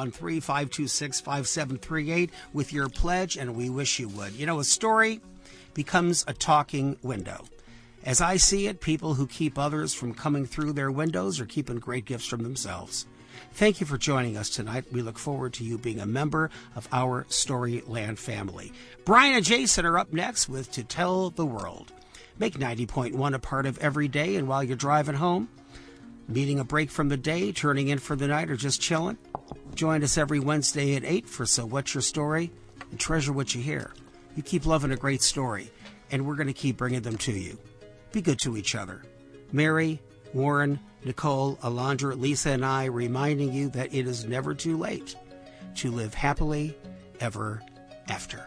713-526-5738 with your pledge, and we wish you would. You know, a story becomes a talking window. As I see it, people who keep others from coming through their windows are keeping great gifts from themselves. Thank you for joining us tonight. We look forward to you being a member of our Storyland family. Brian and Jason are up next with To Tell the World. Make 90.1 a part of every day, and while you're driving home, needing a break from the day, turning in for the night, or just chilling, join us every Wednesday at 8 for So What's Your Story? And treasure what you hear. You keep loving a great story, and we're going to keep bringing them to you. Be good to each other. Mary, Warren, Nicole, Alondra, Lisa, and I reminding you that it is never too late to live happily ever after.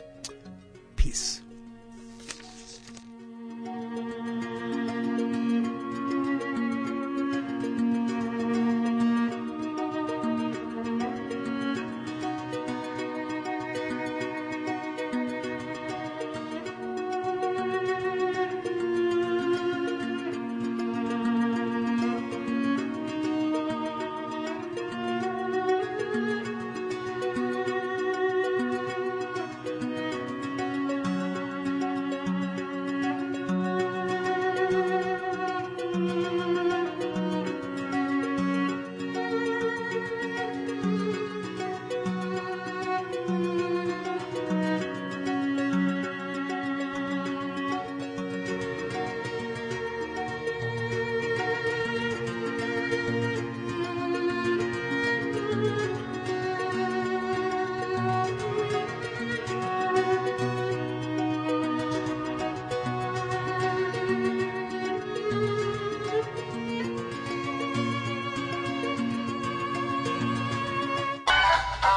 Peace.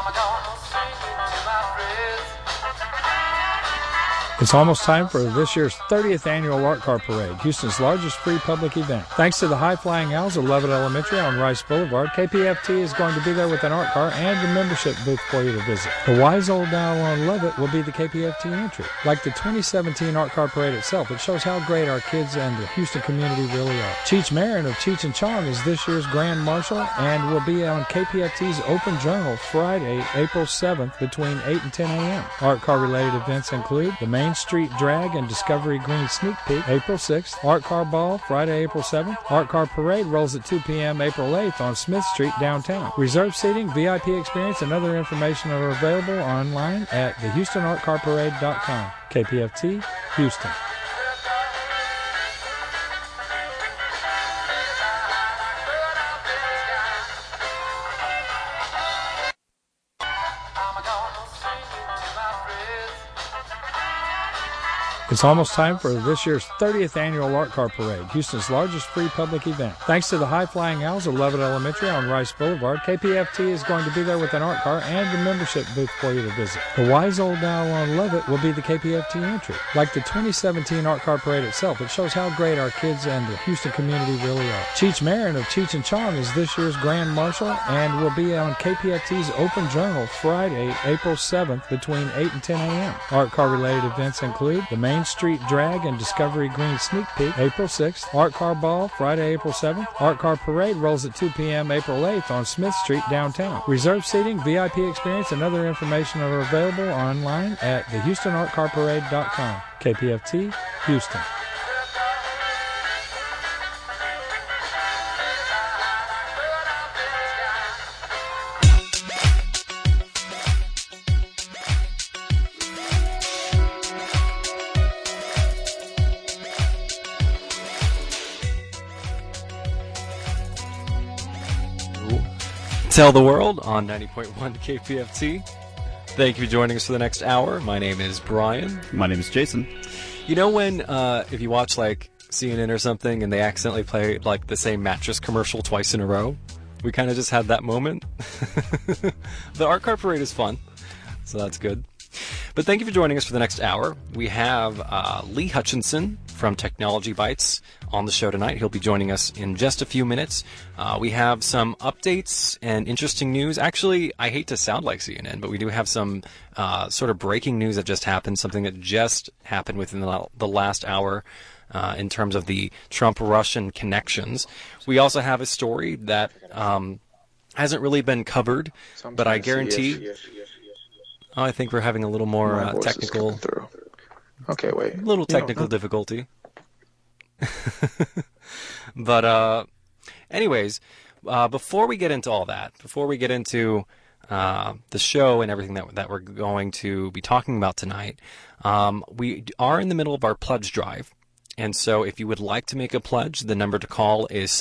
It's almost time for this year's 30th Annual Art Car Parade, Houston's largest free public event. Thanks to the High Flying Owls of Levitt Elementary on Rice Boulevard, KPFT is going to be there with an art car and a membership booth for you to visit. The Wise Old Owl on Levitt will be the KPFT entry. Like the 2017 Art Car Parade itself, it shows how great our kids and the Houston community really are. Cheech Marin of Cheech and Chong is this year's Grand Marshal and will be on KPFT's Open Journal Friday, April 7th between 8 and 10 a.m. Art car related events include the Main Street Drag and Discovery Green Sneak Peek, April 6th, Art Car Ball, Friday, April 7th, Art Car Parade rolls at 2 p.m. April 8th on Smith Street downtown. Reserved seating, VIP experience, and other information are available online at thehoustonartcarparade.com. KPFT, Houston. It's almost time for this year's 30th Annual Art Car Parade, Houston's largest free public event. Thanks to the High Flying Owls of Levitt Elementary on Rice Boulevard, KPFT is going to be there with an art car and a membership booth for you to visit. The Wise Old Owl on Levitt will be the KPFT entry. Like the 2017 Art Car Parade itself, it shows how great our kids and the Houston community really are. Cheech Marin of Cheech and Chong is this year's Grand Marshal and will be on KPFT's Open Journal Friday, April 7th between 8 and 10 a.m. Art car related events include the Main Street Drag and Discovery Green Sneak Peek, April 6th, Art Car Ball, Friday, April 7th, Art Car Parade rolls at 2 p.m. April 8th on Smith Street downtown. Reserved seating, VIP experience, and other information are available online at thehoustonartcarparade.com. KPFT, Houston. Tell the World on 90.1 KPFT. Thank you for joining us for the next hour. My name is Brian. My name is Jason. You know when, if you watch, like, CNN or something and they accidentally play, like, the same mattress commercial twice in a row? We kind of just had that moment. The Art Car Parade is fun, so that's good. But thank you for joining us for the next hour. We have Lee Hutchinson from Technology Bytes on the show tonight. He'll be joining us in just a few minutes. We have some updates and interesting news. Actually, I hate to sound like CNN, but we do have some sort of breaking news that just happened, something that just happened within the last hour in terms of the Trump-Russian connections. We also have a story that hasn't really been covered, but I guarantee... Oh, I think we're having a little more technical... Okay, wait. A little technical difficulty. But anyways, before we get into all that, before we get into the show and everything that we're going to be talking about tonight, we are in the middle of our pledge drive. And so if you would like to make a pledge, the number to call is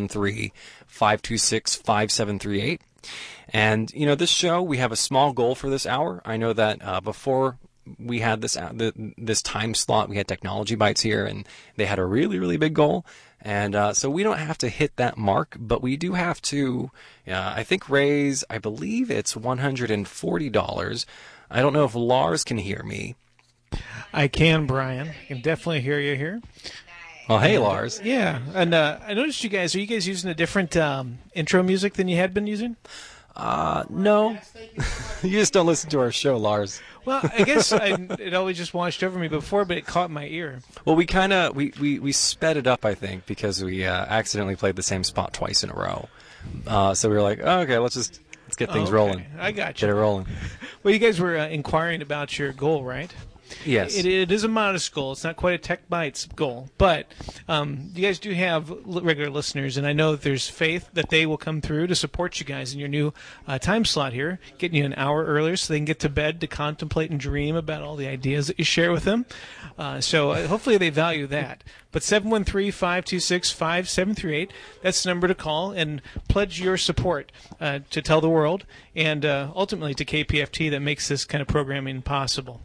713-526-5738. And, you know, this show, we have a small goal for this hour. I know that before we had this time slot, we had Technology Bytes here, and they had a really, really big goal. And so we don't have to hit that mark, but we do have to, I think, raise, I believe it's $140. I don't know if Lars can hear me. I can, Brian. I can definitely hear you here. Well, hey, Lars. Yeah, and I noticed are you guys using a different intro music than you had been using? No. You just don't listen to our show, Lars. Well, I guess it always just washed over me before, but it caught my ear. Well, we kind of we sped it up, I think, because we accidentally played the same spot twice in a row. So we were like, oh, okay, let's get things rolling. I got you. Get it rolling. Well, you guys were inquiring about your goal, right? Yes. It is a modest goal. It's not quite a Tech Bytes goal. But you guys do have regular listeners, and I know that there's faith that they will come through to support you guys in your new time slot here, getting you an hour earlier so they can get to bed to contemplate and dream about all the ideas that you share with them. So hopefully they value that. But 713-526-5738, that's the number to call and pledge your support to Tell the World and ultimately to KPFT that makes this kind of programming possible.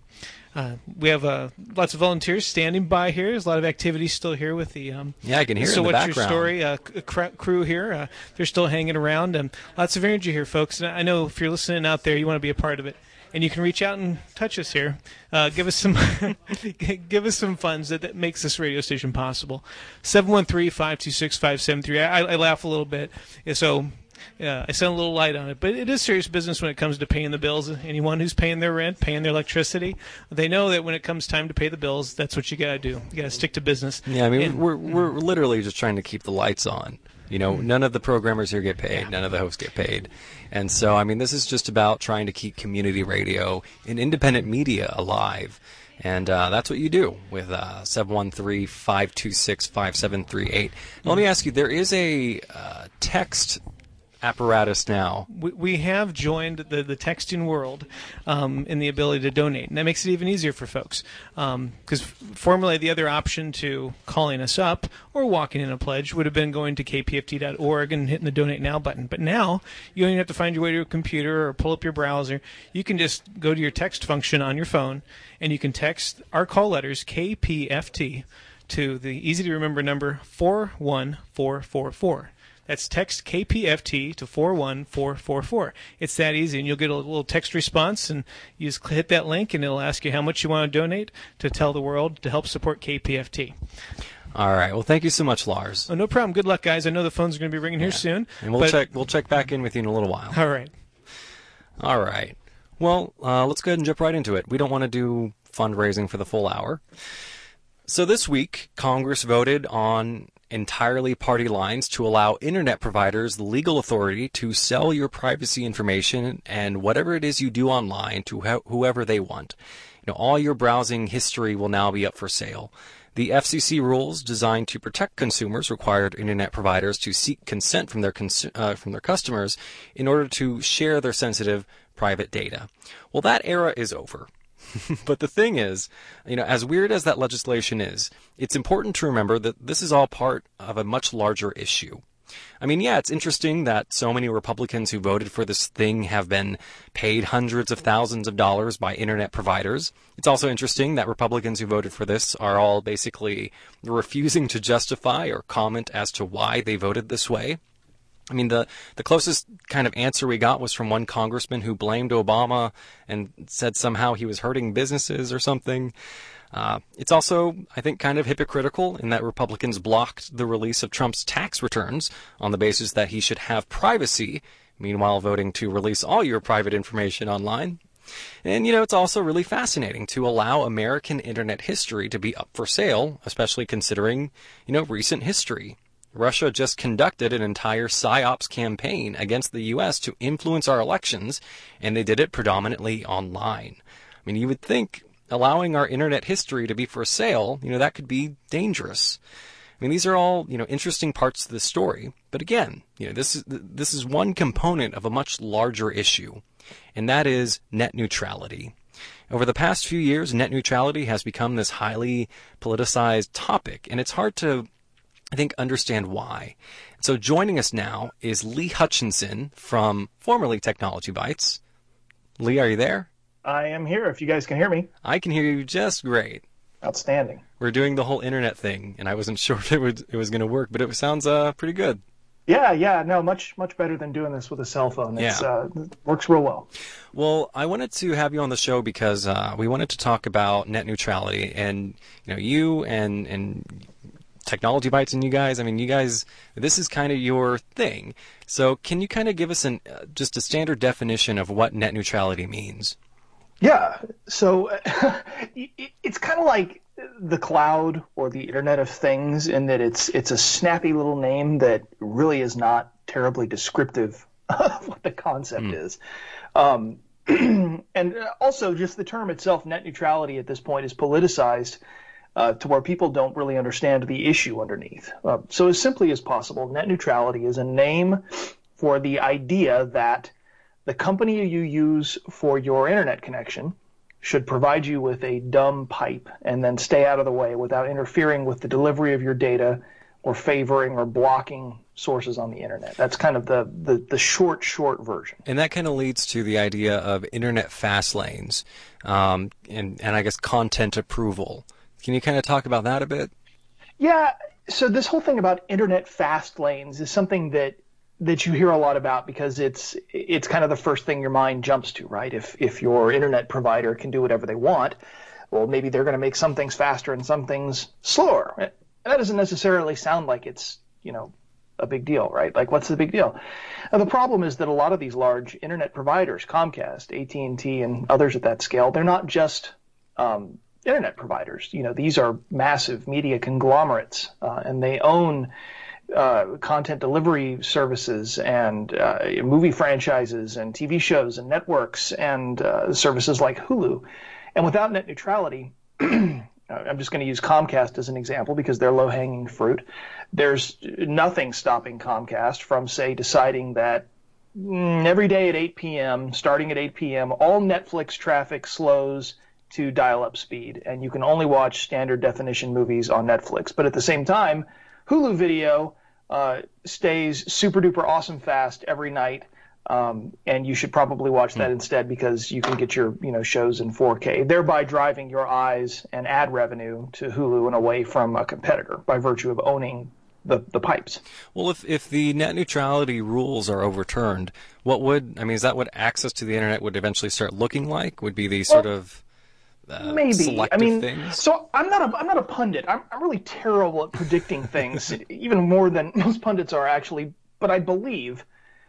We have lots of volunteers standing by here. There's a lot of activity still here with the I can hear it So in the What's background. Your Story crew here. They're still hanging around, and lots of energy here, folks. And I know if you're listening out there, you want to be a part of it. And you can reach out and touch us here. Give us some give us some funds that makes this radio station possible. 713-526-573. I laugh a little bit. So I send a little light on it. But it is serious business when it comes to paying the bills. Anyone who's paying their rent, paying their electricity, they know that when it comes time to pay the bills, that's what you got to do. You got to stick to business. Yeah, I mean, we're literally just trying to keep the lights on. You know, none of the programmers here get paid. None of the hosts get paid. And so, I mean, this is just about trying to keep community radio and independent media alive. And that's what you do with 713-526-5738. Let me ask you, there is a text apparatus now. We have joined the texting world in the ability to donate, and that makes it even easier for folks. Because formerly the other option to calling us up or walking in a pledge would have been going to kpft.org and hitting the Donate Now button. But now you don't even have to find your way to a computer or pull up your browser. You can just go to your text function on your phone, and you can text our call letters, KPFT, to the easy-to-remember number 41444. That's text KPFT to 41444. It's that easy, and you'll get a little text response, and you just hit that link, and it'll ask you how much you want to donate to tell the world to help support KPFT. All right. Well, thank you so much, Lars. Oh, no problem. Good luck, guys. I know the phones are going to be ringing here soon. And we'll check back in with you in a little while. All right. All right. Well, let's go ahead and jump right into it. We don't want to do fundraising for the full hour. So this week, Congress voted on entirely party lines to allow internet providers the legal authority to sell your privacy information and whatever it is you do online to whoever they want. You know, all your browsing history will now be up for sale. The FCC rules designed to protect consumers required internet providers to seek consent from their customers in order to share their sensitive private data. Well, that era is over. But the thing is, you know, as weird as that legislation is, it's important to remember that this is all part of a much larger issue. I mean, yeah, it's interesting that so many Republicans who voted for this thing have been paid hundreds of thousands of dollars by internet providers. It's also interesting that Republicans who voted for this are all basically refusing to justify or comment as to why they voted this way. I mean, the closest kind of answer we got was from one congressman who blamed Obama and said somehow he was hurting businesses or something. It's also, I think, kind of hypocritical in that Republicans blocked the release of Trump's tax returns on the basis that he should have privacy, meanwhile voting to release all your private information online. And, you know, it's also really fascinating to allow American internet history to be up for sale, especially considering, you know, recent history. Russia just conducted an entire PSYOPs campaign against the U.S. to influence our elections, and they did it predominantly online. I mean, you would think allowing our internet history to be for sale, you know, that could be dangerous. I mean, these are all, you know, interesting parts of the story. But again, you know, this is one component of a much larger issue, and that is net neutrality. Over the past few years, net neutrality has become this highly politicized topic, and it's hard to, I think, understand why. So joining us now is Lee Hutchinson from formerly Technology Bytes. Lee, are you there? I am here, if you guys can hear me. I can hear you just great. Outstanding. We're doing the whole internet thing, and I wasn't sure if it was going to work, but it sounds pretty good. Yeah, no, much better than doing this with a cell phone. It works real well. Well, I wanted to have you on the show because we wanted to talk about net neutrality, and you know, you and Technology Bytes and you guys, I mean, you guys, this is kind of your thing. So can you kind of give us just a standard definition of what net neutrality means? Yeah, so it's kind of like the cloud or the Internet of Things in that it's a snappy little name that really is not terribly descriptive of what the concept is. And also just the term itself, net neutrality at this point, is politicized to where people don't really understand the issue underneath. So as simply as possible, net neutrality is a name for the idea that the company you use for your internet connection should provide you with a dumb pipe and then stay out of the way without interfering with the delivery of your data or favoring or blocking sources on the internet. That's kind of the short version. And that kind of leads to the idea of internet fast lanes, and I guess content approval. Can you kind of talk about that a bit? Yeah. So this whole thing about internet fast lanes is something that you hear a lot about because it's kind of the first thing your mind jumps to, right? If your internet provider can do whatever they want, well, maybe they're going to make some things faster and some things slower. And that doesn't necessarily sound like it's, a big deal, right? Like, what's the big deal? Now, the problem is that a lot of these large internet providers, Comcast, AT&T, and others at that scale, they're not just internet providers. These are massive media conglomerates, and they own content delivery services and movie franchises and TV shows and networks and services like Hulu. And without net neutrality, I'm just going to use Comcast as an example because they're low-hanging fruit. There's nothing stopping Comcast from, say, deciding that every day at 8 p.m., starting at 8 p.m., all Netflix traffic slows to dial-up speed, and you can only watch standard definition movies on Netflix. But at the same time, Hulu Video stays super-duper awesome fast every night, and you should probably watch that instead because you can get your shows in 4K, thereby driving your eyes and ad revenue to Hulu and away from a competitor by virtue of owning the pipes. Well, if the net neutrality rules are overturned, is that what access to the internet would eventually start looking like? Would be the sort of maybe selective things? So I'm not a pundit. I'm really terrible at predicting things, even more than most pundits are actually. But I believe,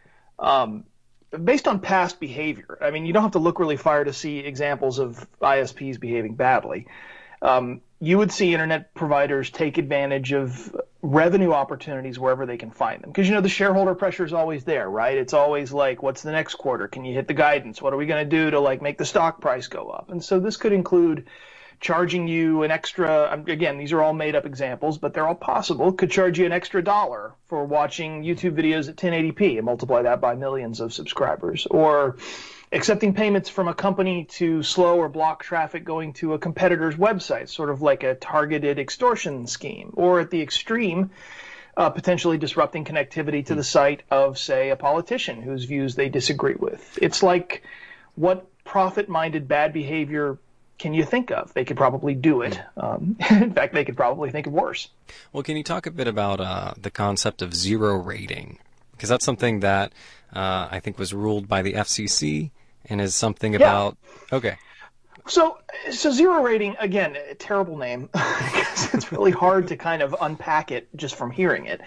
based on past behavior, you don't have to look really far to see examples of ISPs behaving badly. You would see internet providers take advantage of revenue opportunities wherever they can find them. Because, the shareholder pressure is always there, right? It's always like, what's the next quarter? Can you hit the guidance? What are we going to do to, make the stock price go up? And so this could include charging you an extra, again, these are all made-up examples, but they're all possible, could charge you an extra $1 for watching YouTube videos at 1080p and multiply that by millions of subscribers. Or accepting payments from a company to slow or block traffic going to a competitor's website, sort of like a targeted extortion scheme. Or at the extreme, potentially disrupting connectivity to the site of, say, a politician whose views they disagree with. It's like, what profit-minded bad behavior can you think of? They could probably do it. In fact, they could probably think of worse. Well, can you talk a bit about the concept of zero rating? Because that's something that I think was ruled by the FCC and is something about... Okay. So zero rating, again, a terrible name. It's really hard to kind of unpack it just from hearing it.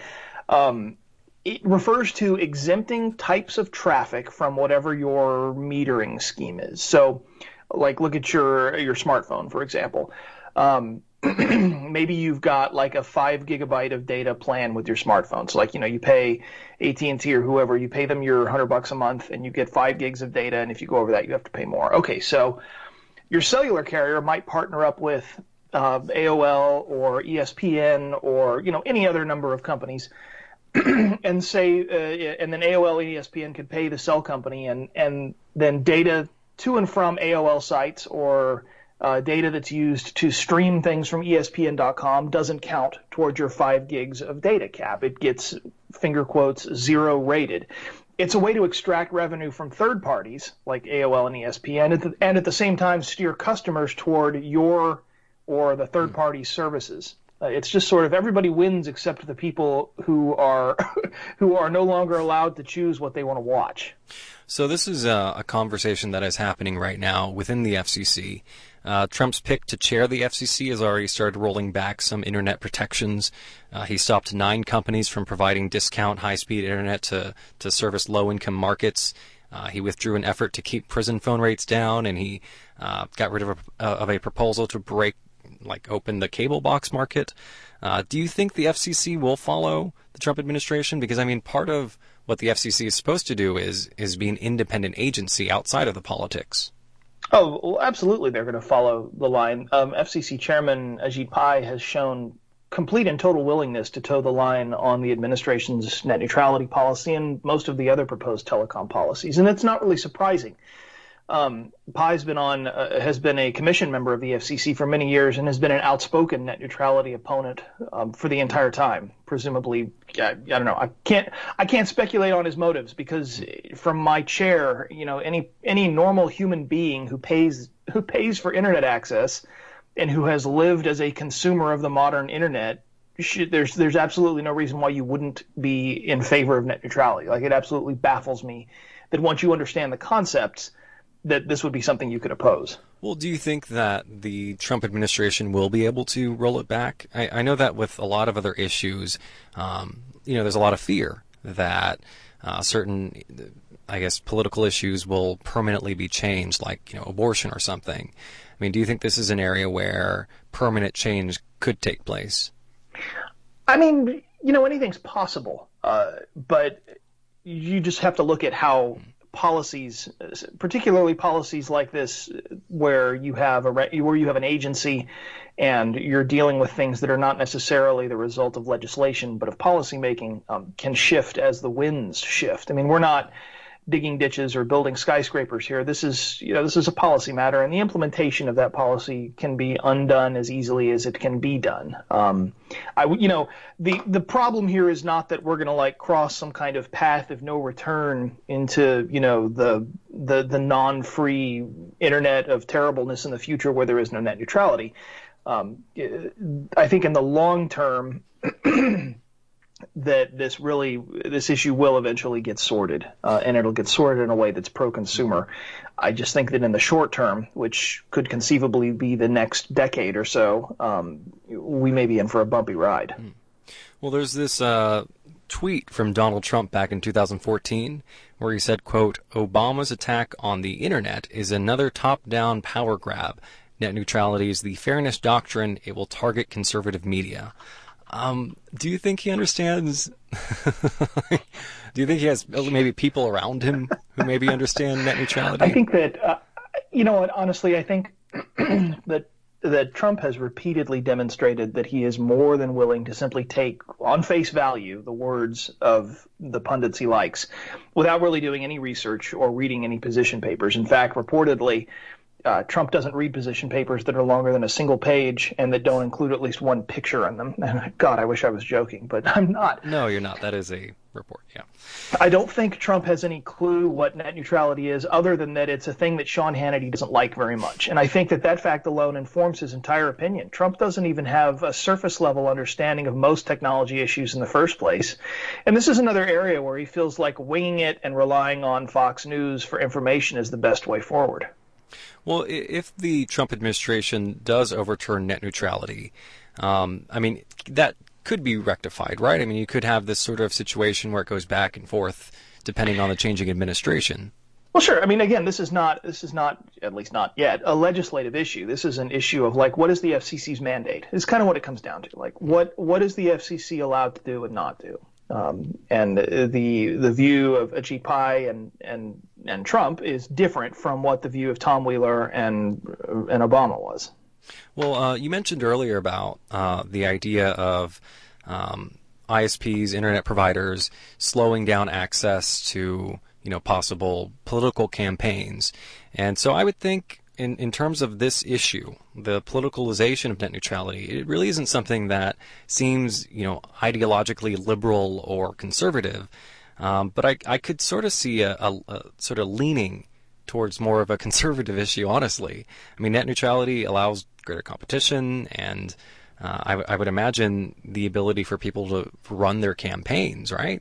It refers to exempting types of traffic from whatever your metering scheme is. So, look at your smartphone, for example. Maybe you've got a 5 gigabyte of data plan with your smartphone. So you pay AT&T or whoever, you pay them your $100 a month and you get 5 gigs of data. And if you go over that, you have to pay more. Okay. So your cellular carrier might partner up with AOL or ESPN or, any other number of companies and say, and then AOL and ESPN could pay the cell company and then data to and from AOL sites or data that's used to stream things from ESPN.com doesn't count towards your 5 gigs of data cap. It gets, finger quotes, zero rated. It's a way to extract revenue from third parties like AOL and ESPN and at the same time steer customers toward your or the third party's services. It's just sort of everybody wins except the people who are no longer allowed to choose what they want to watch. So this is a conversation that is happening right now within the FCC. Trump's pick to chair the FCC has already started rolling back some internet protections. He stopped 9 companies from providing discount high-speed internet to service low-income markets. He withdrew an effort to keep prison phone rates down, and he got rid of a proposal to open the cable box market. Do you think the FCC will follow the Trump administration? Because, part of what the FCC is supposed to do is be an independent agency outside of the politics. Oh, well, absolutely they're going to follow the line. FCC Chairman Ajit Pai has shown complete and total willingness to toe the line on the administration's net neutrality policy and most of the other proposed telecom policies. And it's not really surprising. Pai's has been a commission member of the FCC for many years and has been an outspoken net neutrality opponent for the entire time. Presumably, I don't know. I can't speculate on his motives because from my chair, any normal human being who pays for internet access and who has lived as a consumer of the modern internet, there's absolutely no reason why you wouldn't be in favor of net neutrality. Like, it absolutely baffles me that once you understand the concepts, that this would be something you could oppose. Well, do you think that the Trump administration will be able to roll it back? I know that with a lot of other issues, there's a lot of fear that certain, I guess, political issues will permanently be changed, like, abortion or something. I mean, do you think this is an area where permanent change could take place? I mean, anything's possible, but you just have to look at how policies, particularly policies like this, where you have an agency and you're dealing with things that are not necessarily the result of legislation but of policymaking, can shift as the winds shift. I mean, we're not digging ditches or building skyscrapers here. This is a policy matter, and the implementation of that policy can be undone as easily as it can be done. The problem here is not that we're going to cross some kind of path of no return into the non-free internet of terribleness in the future where there is no net neutrality. I think in the long term that this issue will eventually get sorted, and it'll get sorted in a way that's pro-consumer. I just think that in the short term, which could conceivably be the next decade or so, we may be in for a bumpy ride. Well, there's this tweet from Donald Trump back in 2014 where he said, quote, "Obama's attack on the internet is another top-down power grab. Net neutrality is the fairness doctrine. It will target conservative media." Do you think he understands? Do you think he has maybe people around him who maybe understand net neutrality? I think that, honestly, I think that Trump has repeatedly demonstrated that he is more than willing to simply take on face value the words of the pundits he likes without really doing any research or reading any position papers. In fact, reportedly, Trump doesn't read position papers that are longer than a single page and that don't include at least one picture in them. And God, I wish I was joking, but I'm not. No, you're not. That is a report, yeah. I don't think Trump has any clue what net neutrality is, other than that it's a thing that Sean Hannity doesn't like very much. And I think that fact alone informs his entire opinion. Trump doesn't even have a surface-level understanding of most technology issues in the first place. And this is another area where he feels like winging it and relying on Fox News for information is the best way forward. Well, if the Trump administration does overturn net neutrality, that could be rectified, right? I mean, you could have this sort of situation where it goes back and forth depending on the changing administration. Well, sure. I mean, again, this is not, at least not yet, a legislative issue. This is an issue of what is the FCC's mandate? It's kind of what it comes down to. What is the FCC allowed to do and not do? And the view of Ajit Pai and Trump is different from what the view of Tom Wheeler and Obama was. Well, you mentioned earlier about the idea of ISPs, internet providers, slowing down access to possible political campaigns, and so I would think in terms of this issue, the politicalization of net neutrality, it really isn't something that seems, ideologically liberal or conservative. But I could sort of see a sort of leaning towards more of a conservative issue, honestly. I mean, net neutrality allows greater competition, and I would imagine the ability for people to run their campaigns, right?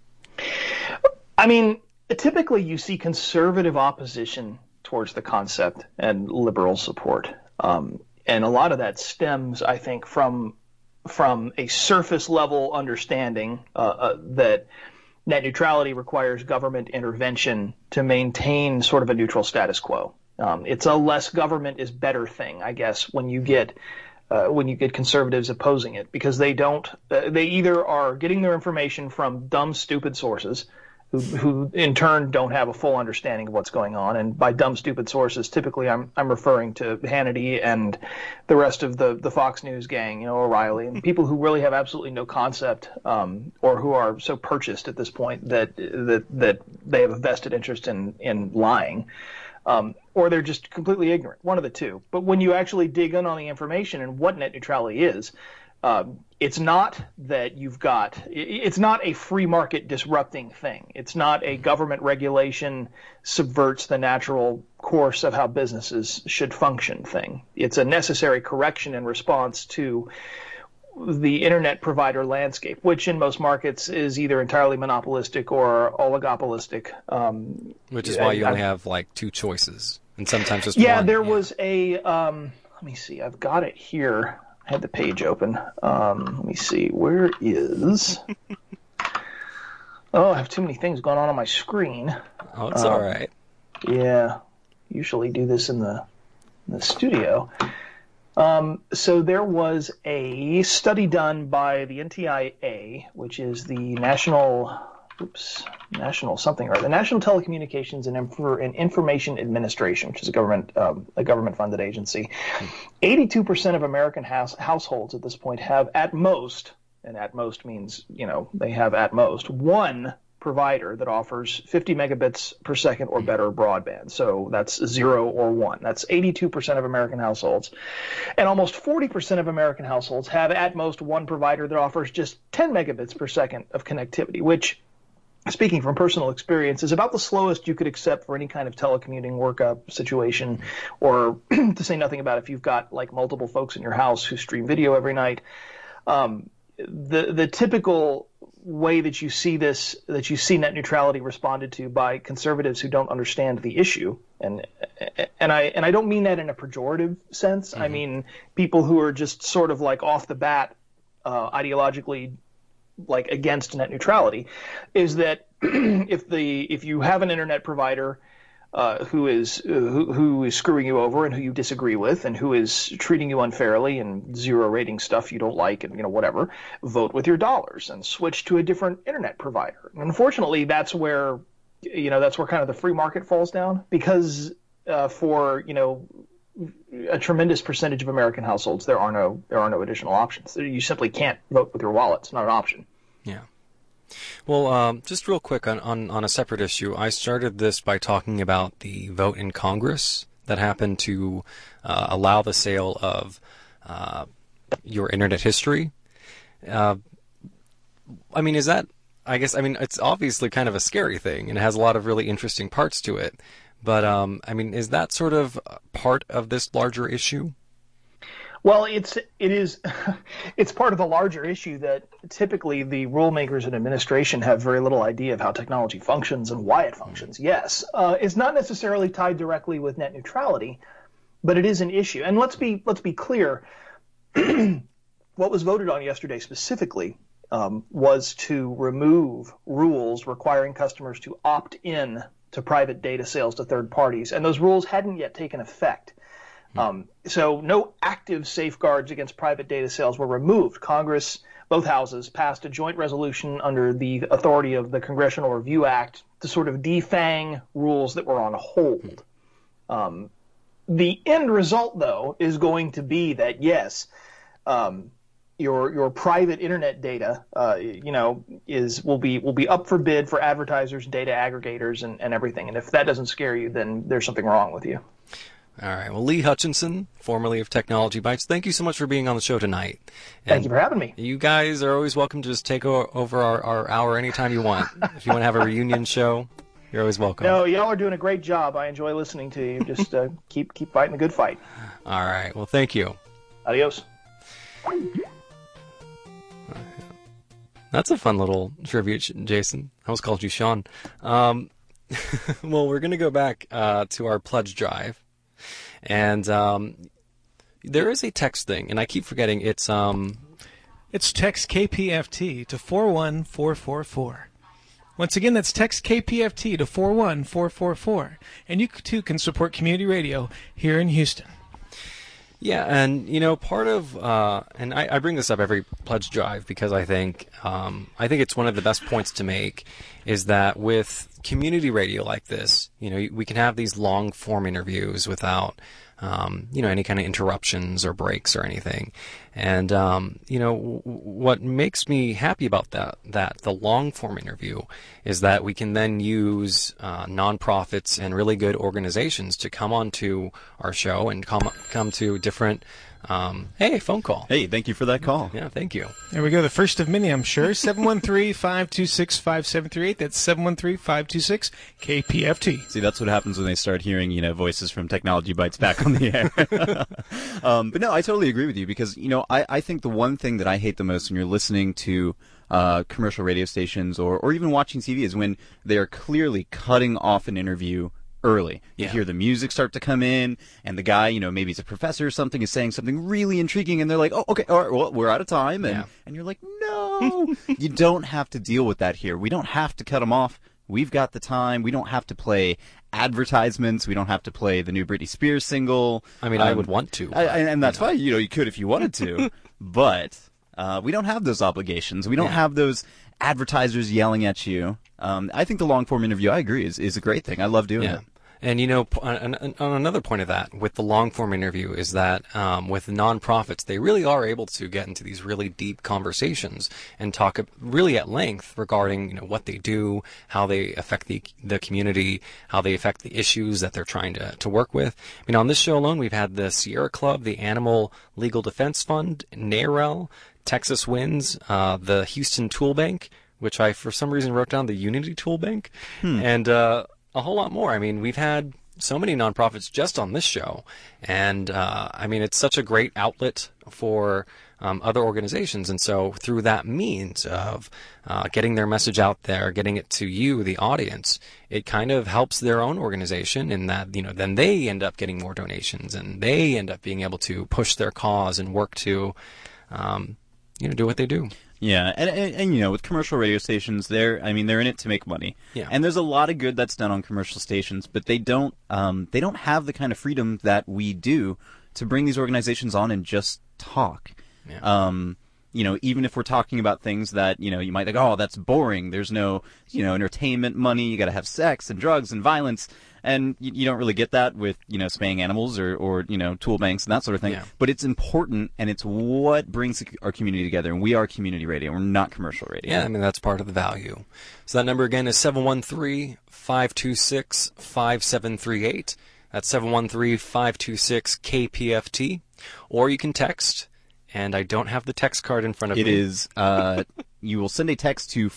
I mean, typically you see conservative opposition towards the concept and liberal support. And a lot of that stems, I think, from a surface level understanding that net neutrality requires government intervention to maintain sort of a neutral status quo. It's a less government is better thing, I guess, when you get conservatives opposing it, because they either are getting their information from dumb, stupid sources who in turn don't have a full understanding of what's going on. And by dumb, stupid sources, typically I'm referring to Hannity and the rest of the Fox News gang, O'Reilly, and people who really have absolutely no concept, or who are so purchased at this point that they have a vested interest in lying. or they're just completely ignorant, one of the two. But when you actually dig in on the information and what net neutrality is, it's not that it's not a free market disrupting thing. It's not a government regulation subverts the natural course of how businesses should function thing. It's a necessary correction in response to the internet provider landscape, which in most markets is either entirely monopolistic or oligopolistic. Which is why you only have like two choices, and sometimes just one. one. There was a, let me see, I've got it here. I had the page open. Let me see, where is... Oh, I have too many things going on my screen. Oh, it's all right. Yeah, usually do this in the studio. So there was a study done by the NTIA, which is the National Telecommunications and Information Administration, which is a government-funded agency. 82% of American households at this point have at most, and at most means, they have at most one provider that offers 50 megabits per second or better broadband. So that's 0 or 1. That's 82% of American households. And almost 40% of American households have at most one provider that offers just 10 megabits per second of connectivity, which, speaking from personal experience, is about the slowest you could accept for any kind of telecommuting workup situation, or to say nothing about if you've got like multiple folks in your house who stream video every night. The typical way that you see net neutrality responded to by conservatives who don't understand the issue, and I don't mean that in a pejorative sense. Mm-hmm. I mean people who are just sort of like off the bat ideologically like against net neutrality, is that if you have an internet provider who is screwing you over and who you disagree with and who is treating you unfairly and zero rating stuff you don't like and whatever, vote with your dollars and switch to a different internet provider. And unfortunately, that's where kind of the free market falls down, because for a tremendous percentage of American households there are no additional options. You simply can't vote with your wallet. It's not an option. Yeah. Well, just real quick on a separate issue, I started this by talking about the vote in Congress that happened to allow the sale of your internet history. It's obviously kind of a scary thing, and it has a lot of really interesting parts to it. But, is that sort of part of this larger issue? Well, it's part of the larger issue that typically the rule makers and administration have very little idea of how technology functions and why it functions. Yes, it's not necessarily tied directly with net neutrality, but it is an issue. And let's be clear. What was voted on yesterday specifically was to remove rules requiring customers to opt in to private data sales to third parties, and those rules hadn't yet taken effect. So no active safeguards against private data sales were removed. Congress, both houses, passed a joint resolution under the authority of the Congressional Review Act to sort of defang rules that were on hold. The end result, though, is going to be that, yes, your private internet data, will be up for bid for advertisers, data aggregators, and everything. And if that doesn't scare you, then there's something wrong with you. All right. Well, Lee Hutchinson, formerly of Technology Bytes, thank you so much for being on the show tonight. Thank you for having me. You guys are always welcome to just take over our hour anytime you want. If you want to have a reunion show, you're always welcome. No, y'all are doing a great job. I enjoy listening to you. Just keep fighting the good fight. All right. Well, thank you. Adios. That's a fun little tribute, Jason. I almost called you Sean. Well, we're going to go back to our pledge drive. And there is a text thing, and I keep forgetting it's text KPFT to 41444. Once again, that's text KPFT to 41444. And you too can support community radio here in Houston. Yeah, and part of and I bring this up every pledge drive because I think it's one of the best points to make is that with community radio like this, we can have these long form interviews without any kind of interruptions or breaks or anything. And, what makes me happy about that the long form interview is that we can then use nonprofits and really good organizations to come onto our show and come to different hey, phone call. Hey, thank you for that call. Yeah, thank you. There we go. The first of many, I'm sure. 713-526-5738. That's 713-526-KPFT. See, that's what happens when they start hearing, voices from Technology Bites back on the air. But no, I totally agree with you because, I think the one thing that I hate the most when you're listening to commercial radio stations or even watching TV is when they are clearly cutting off an interview early. You hear the music start to come in, and the guy, maybe he's a professor or something, is saying something really intriguing, and they're like, oh, okay, all right, well, we're out of time. And you're like, no, you don't have to deal with that here. We don't have to cut them off. We've got the time. We don't have to play advertisements. We don't have to play the new Britney Spears single. I mean, I would want to. And that's fine. You could if you wanted to. But we don't have those obligations. We don't have those advertisers yelling at you. I think the long-form interview, I agree, is a great thing. I love doing it. And, on another point of that, with the long-form interview is that with nonprofits, they really are able to get into these really deep conversations and talk really at length regarding, what they do, how they affect the community, how they affect the issues that they're trying to work with. I mean, on this show alone, we've had the Sierra Club, the Animal Legal Defense Fund, NAREL, Texas Winds, the Houston Tool Bank, which I, for some reason, wrote down the Unity Tool Bank, and a whole lot more. I mean, we've had so many nonprofits just on this show, and it's such a great outlet for other organizations. And so through that means of getting their message out there, getting it to you, the audience, it kind of helps their own organization in that, then they end up getting more donations, and they end up being able to push their cause and work to, do what they do. Yeah, and with commercial radio stations, they're in it to make money. Yeah. And there's a lot of good that's done on commercial stations, but they don't have the kind of freedom that we do to bring these organizations on and just talk. Yeah. Even if we're talking about things that, you might think, oh, that's boring. There's no, entertainment money. You got to have sex and drugs and violence. And you don't really get that with, spaying animals or tool banks and that sort of thing. Yeah. But it's important, and it's what brings our community together. And we are community radio. We're not commercial radio. Yeah, that's part of the value. So that number again is 713-526-5738. That's 713-526-KPFT. Or you can text, and I don't have the text card in front of me. It is, you will send a text to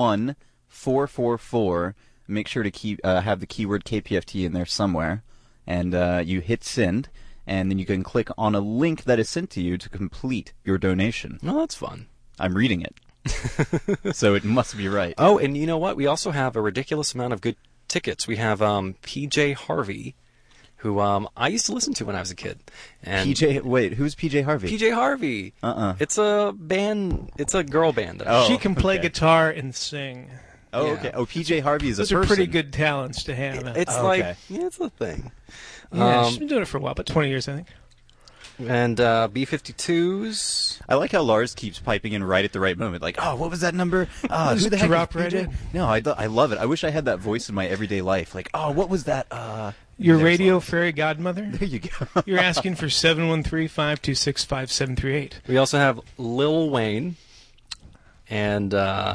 41444. Make sure to have the keyword KPFT in there somewhere, and you hit send, and then you can click on a link that is sent to you to complete your donation. Oh, that's fun. I'm reading it, so it must be right. Oh, and you know what? We also have a ridiculous amount of good tickets. We have PJ Harvey, who I used to listen to when I was a kid. And who's PJ Harvey? PJ Harvey. It's a band. It's a girl band. She can play guitar and sing. Oh, okay. Oh, PJ Harvey is a person. Those are pretty good talents to have. It's it's a thing. Yeah, she's been doing it for a while, about 20 years, I think. And B-52s. I like how Lars keeps piping in right at the right moment. Like, oh, what was that number? Who the heck drop is right PJ? in. No, I love it. I wish I had that voice in my everyday life. Like, oh, what was that? Your radio fairy godmother? There you go. You're asking for 713-526-5738. We also have Lil Wayne. And,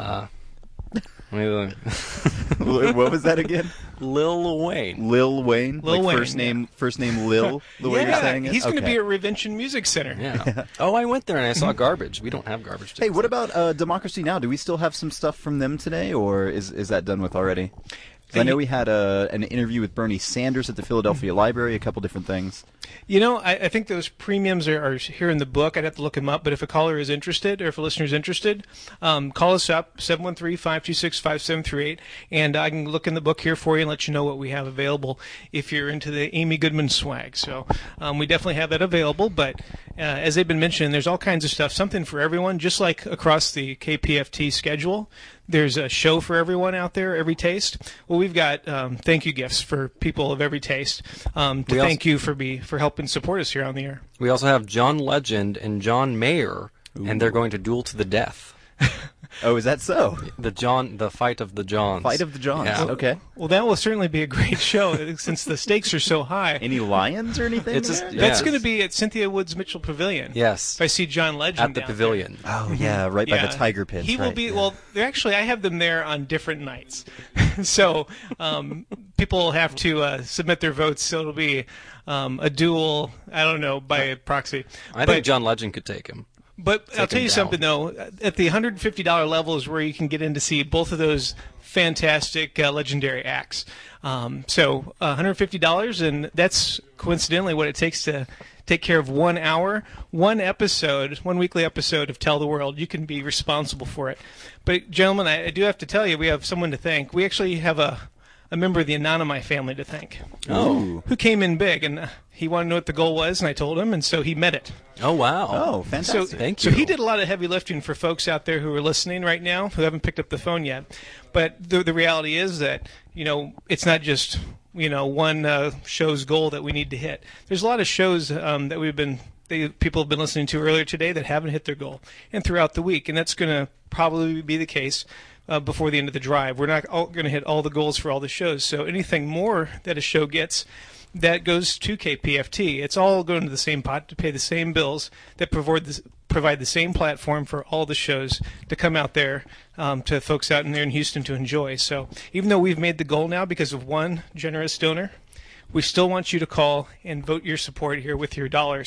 what was that again? Lil Wayne. Lil Wayne? Lil Wayne, First name Lil, the way you're saying it? He's going to be at Revention Music Center. Yeah. Oh, I went there and I saw Garbage. We don't have Garbage. Hey, what about Democracy Now? Do we still have some stuff from them today, or is that done with already? I know we had an interview with Bernie Sanders at the Philadelphia Library, a couple different things. I think those premiums are here in the book. I'd have to look them up, but if a caller is interested or if a listener is interested, call us up, 713-526-5738, and I can look in the book here for you and let you know what we have available if you're into the Amy Goodman swag. So we definitely have that available, but as they've been mentioning, there's all kinds of stuff, something for everyone, just like across the KPFT schedule. There's a show for everyone out there, every taste. Well, we've got thank you gifts for people of every taste thank you for helping support us here on the air. We also have John Legend and John Mayer, and they're going to duel to the death. Oh, is that so? The Fight of the Johns. Fight of the Johns. Yeah. Okay. Well, that will certainly be a great show since the stakes are so high. Any lions or anything? That's going to be at Cynthia Woods Mitchell Pavilion. Yes. If I see John Legend at the pavilion. There. Oh yeah, right by the tiger pits. He will be. Yeah. Well, actually, I have them there on different nights, so people will have to submit their votes. So it'll be a duel. I don't know, by proxy. I think John Legend could take him. But I'll tell you something, though. At the $150 level is where you can get in to see both of those fantastic legendary acts. So $150, and that's coincidentally what it takes to take care of 1 hour, one weekly episode of Tell the World. You can be responsible for it. But, gentlemen, I do have to tell you, we have someone to thank. We actually have a member of the Anonymi family to thank. Oh. Who came in big, and he wanted to know what the goal was, and I told him, and so he met it. Oh, wow. Oh, fantastic. So, Thank you. So he did a lot of heavy lifting for folks out there who are listening right now who haven't picked up the phone yet. But the reality is that, it's not just, one show's goal that we need to hit. There's a lot of shows that people have been listening to earlier today that haven't hit their goal, and throughout the week, and that's going to probably be the case before the end of the drive. We're not going to hit all the goals for all the shows, so anything more that a show gets, that goes to KPFT. It's all going to the same pot to pay the same bills that provide the same platform for all the shows to come out there to folks out in there in Houston to enjoy. So even though we've made the goal now because of one generous donor, we still want you to call and vote your support here with your dollars.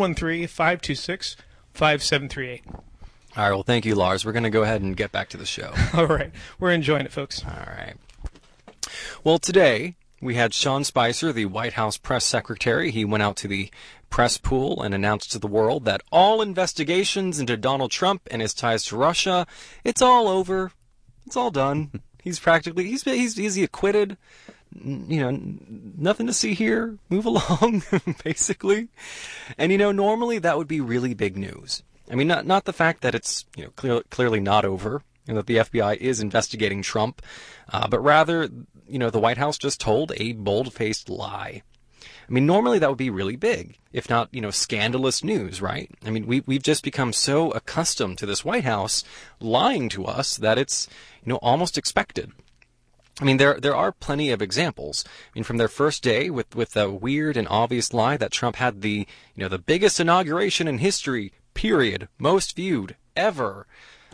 713-526-5738. All right, well, thank you, Lars. We're going to go ahead and get back to the show. All right. We're enjoying it, folks. All right. Well, today we had Sean Spicer, the White House press secretary. He went out to the press pool and announced to the world that all investigations into Donald Trump and his ties to Russia, it's all over. It's all done. He's acquitted. Nothing to see here. Move along, basically. And, normally that would be really big news. I mean, not the fact that it's clearly not over, and that the FBI is investigating Trump, but rather, the White House just told a bold-faced lie. I mean, normally that would be really big, if not, scandalous news, right? I mean, we've just become so accustomed to this White House lying to us that it's, almost expected. I mean, there are plenty of examples. I mean, from their first day with the weird and obvious lie that Trump had the biggest inauguration in history, period, most viewed ever,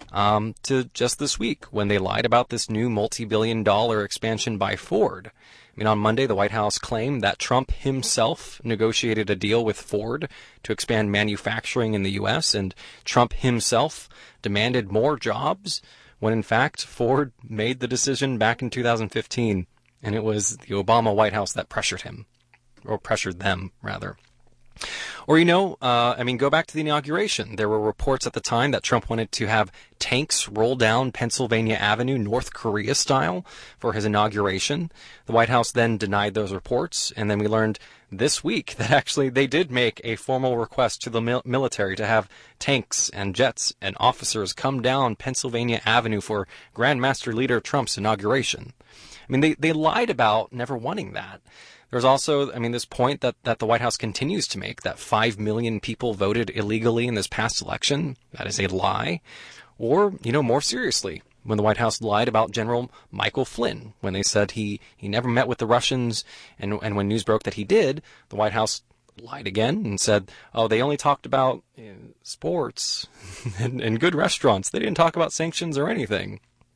to just this week when they lied about this new multi-billion-dollar expansion by Ford. I mean, on Monday, the White House claimed that Trump himself negotiated a deal with Ford to expand manufacturing in the U.S., and Trump himself demanded more jobs, when in fact Ford made the decision back in 2015, and it was the Obama White House that pressured him, or pressured them, rather. Or, go back to the inauguration. There were reports at the time that Trump wanted to have tanks roll down Pennsylvania Avenue, North Korea style, for his inauguration. The White House then denied those reports, and then we learned this week that actually they did make a formal request to the military to have tanks and jets and officers come down Pennsylvania Avenue for Grand Master Leader Trump's inauguration. I mean, they lied about never wanting that. There's also, this point that the White House continues to make, that 5 million people voted illegally in this past election. That is a lie. Or, more seriously, when the White House lied about General Michael Flynn, when they said he never met with the Russians, and when news broke that he did, the White House lied again and said, they only talked about sports and good restaurants. They didn't talk about sanctions or anything.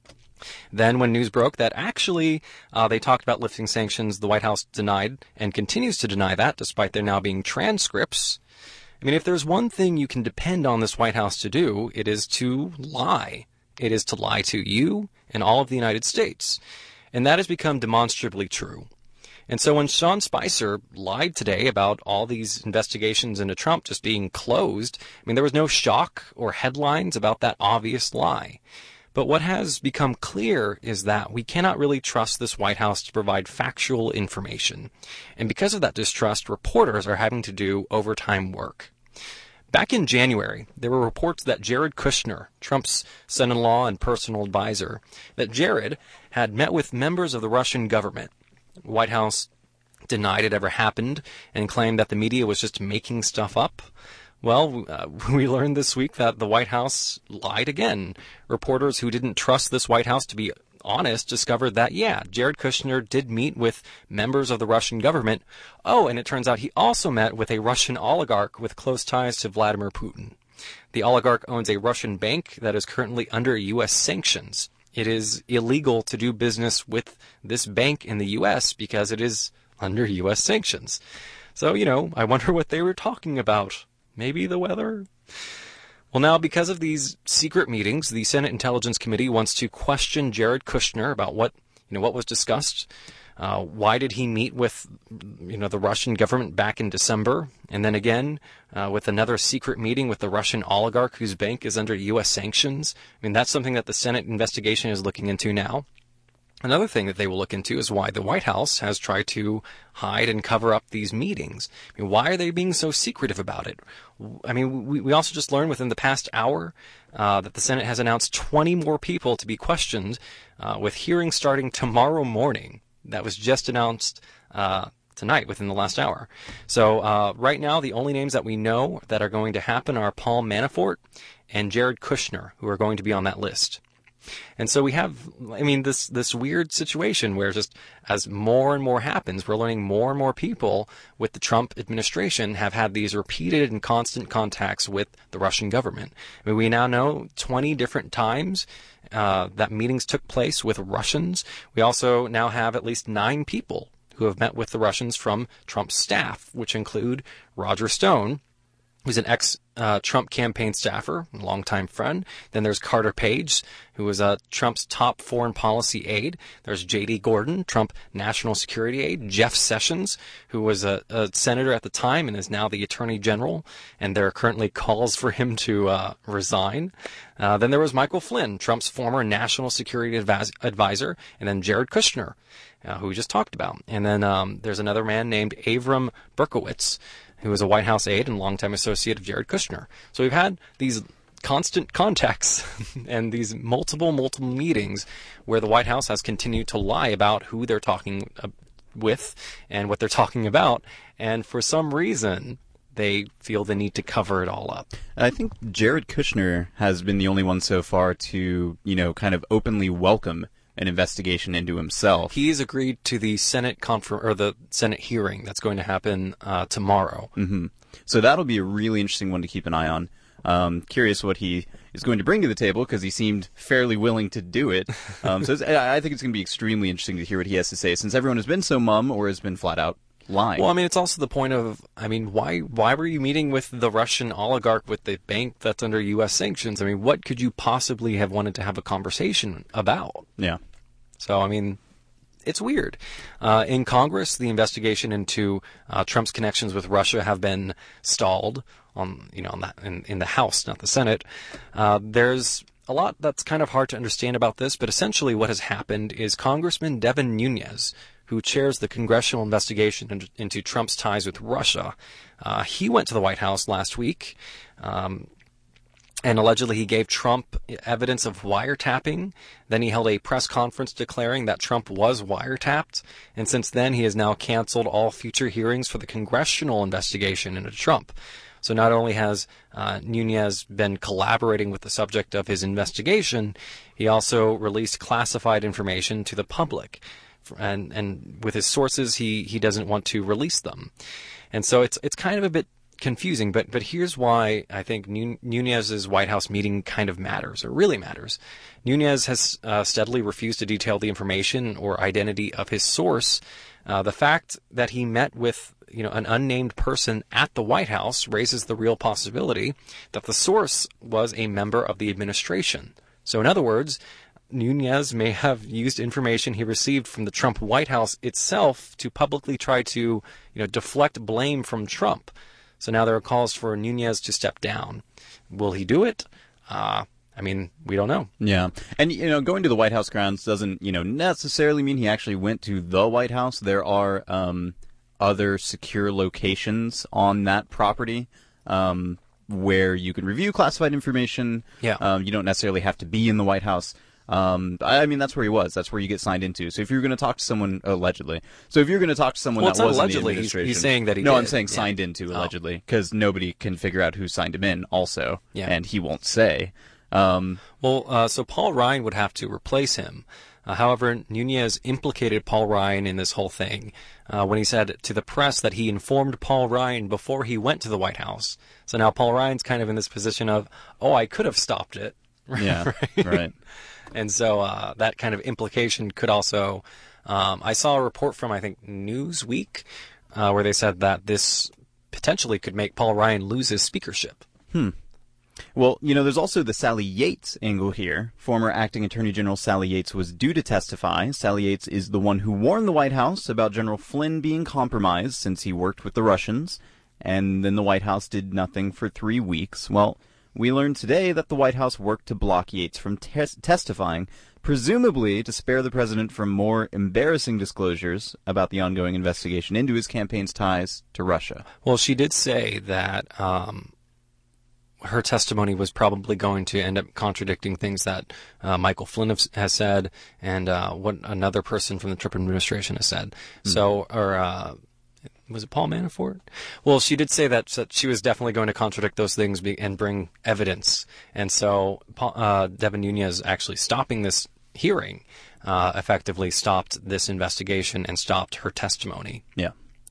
Then when news broke that actually they talked about lifting sanctions, the White House denied and continues to deny that, despite there now being transcripts. I mean, if there's one thing you can depend on this White House to do, it is to lie. It is to lie to you and all of the United States. And that has become demonstrably true. And so when Sean Spicer lied today about all these investigations into Trump just being closed, there was no shock or headlines about that obvious lie. But what has become clear is that we cannot really trust this White House to provide factual information. And because of that distrust, reporters are having to do overtime work. Back in January, there were reports that Jared Kushner, Trump's son-in-law and personal advisor, that Jared had met with members of the Russian government. The White House denied it ever happened and claimed that the media was just making stuff up. Well, we learned this week that the White House lied again. Reporters who didn't trust this White House to be honest discovered that, yeah, Jared Kushner did meet with members of the Russian government. Oh, and it turns out he also met with a Russian oligarch with close ties to Vladimir Putin. The oligarch owns a Russian bank that is currently under U.S. sanctions. It is illegal to do business with this bank in the U.S. because it is under U.S. sanctions. So, I wonder what they were talking about. Maybe the weather? Well, now, because of these secret meetings, the Senate Intelligence Committee wants to question Jared Kushner about what was discussed. Why did he meet with, the Russian government back in December? And then again, with another secret meeting with the Russian oligarch whose bank is under U.S. sanctions. I mean, that's something that the Senate investigation is looking into now. Another thing that they will look into is why the White House has tried to hide and cover up these meetings. I mean, why are they being so secretive about it? I mean, we also just learned within the past hour that the Senate has announced 20 more people to be questioned with hearings starting tomorrow morning. That was just announced tonight within the last hour. So right now, the only names that we know that are going to happen are Paul Manafort and Jared Kushner, who are going to be on that list. And so we have, this weird situation where just as more and more happens, we're learning more and more people with the Trump administration have had these repeated and constant contacts with the Russian government. I mean, we now know 20 different times that meetings took place with Russians. We also now have at least 9 people who have met with the Russians from Trump's staff, which include Roger Stone, who's an ex-Trump campaign staffer, a longtime friend. Then there's Carter Page, who was Trump's top foreign policy aide. There's J.D. Gordon, Trump national security aide. Jeff Sessions, who was a senator at the time and is now the attorney general. And there are currently calls for him to resign. Then there was Michael Flynn, Trump's former national security advisor. And then Jared Kushner, who we just talked about. And then there's another man named Avram Berkowitz, who was a White House aide and longtime associate of Jared Kushner. So we've had these constant contacts and these multiple meetings where the White House has continued to lie about who they're talking with and what they're talking about. And for some reason, they feel the need to cover it all up. I think Jared Kushner has been the only one so far to, kind of openly welcome an investigation into himself. He's agreed to the Senate the Senate hearing that's going to happen tomorrow. Mm-hmm. So that'll be a really interesting one to keep an eye on. Curious what he is going to bring to the table because he seemed fairly willing to do it. I think it's going to be extremely interesting to hear what he has to say since everyone has been so mum or has been flat out lying. Well, it's also the point of, why were you meeting with the Russian oligarch with the bank that's under U.S. sanctions? What could you possibly have wanted to have a conversation about? Yeah. So, it's weird. In Congress, the investigation into Trump's connections with Russia have been stalled in the House, not the Senate. There's a lot that's kind of hard to understand about this, but essentially what has happened is Congressman Devin Nunes, who chairs the congressional investigation into Trump's ties with Russia, he went to the White House last week, and allegedly he gave Trump evidence of wiretapping. Then he held a press conference declaring that Trump was wiretapped, and since then he has now canceled all future hearings for the congressional investigation into Trump. So not only has Nunes been collaborating with the subject of his investigation, he also released classified information to the public. And with his sources, he doesn't want to release them. And so it's kind of a bit confusing, but here's why I think Nunes' White House meeting kind of matters, or really matters. Nunes has steadily refused to detail the information or identity of his source. The fact that he met with an unnamed person at the White House raises the real possibility that the source was a member of the administration. So in other words, Nunes may have used information he received from the Trump White House itself to publicly try to, deflect blame from Trump. So now there are calls for Nunes to step down. Will he do it? We don't know. Yeah. And, going to the White House grounds doesn't, necessarily mean he actually went to the White House. There are other secure locations on that property where you can review classified information. Yeah. You don't necessarily have to be in the White House. I mean, that's where he was. That's where you get signed into. So if you're going to talk to someone, allegedly. So if you're going to talk to someone Well, that it's was not in the allegedly. administration. He's saying that he No, did. I'm saying Yeah. signed into, allegedly, because nobody can figure out who signed him in also. Yeah. And he won't say. So Paul Ryan would have to replace him. However, Nunez implicated Paul Ryan in this whole thing when he said to the press that he informed Paul Ryan before he went to the White House. So now Paul Ryan's kind of in this position of, I could have stopped it. Yeah, right. And so that kind of implication could also... I saw a report from, I think, Newsweek, where they said that this potentially could make Paul Ryan lose his speakership. Well, there's also the Sally Yates angle here. Former Acting Attorney General Sally Yates was due to testify. Sally Yates is the one who warned the White House about General Flynn being compromised since he worked with the Russians, and then the White House did nothing for 3 weeks. Well, we learned today that the White House worked to block Yates from testifying, presumably to spare the president from more embarrassing disclosures about the ongoing investigation into his campaign's ties to Russia. Well, she did say that her testimony was probably going to end up contradicting things that Michael Flynn has said and what another person from the Trump administration has said. So, was it Paul Manafort? Well, she did say that she was definitely going to contradict those things and bring evidence. And so Devin Nunes actually stopping this hearing effectively stopped this investigation and stopped her testimony. Yeah.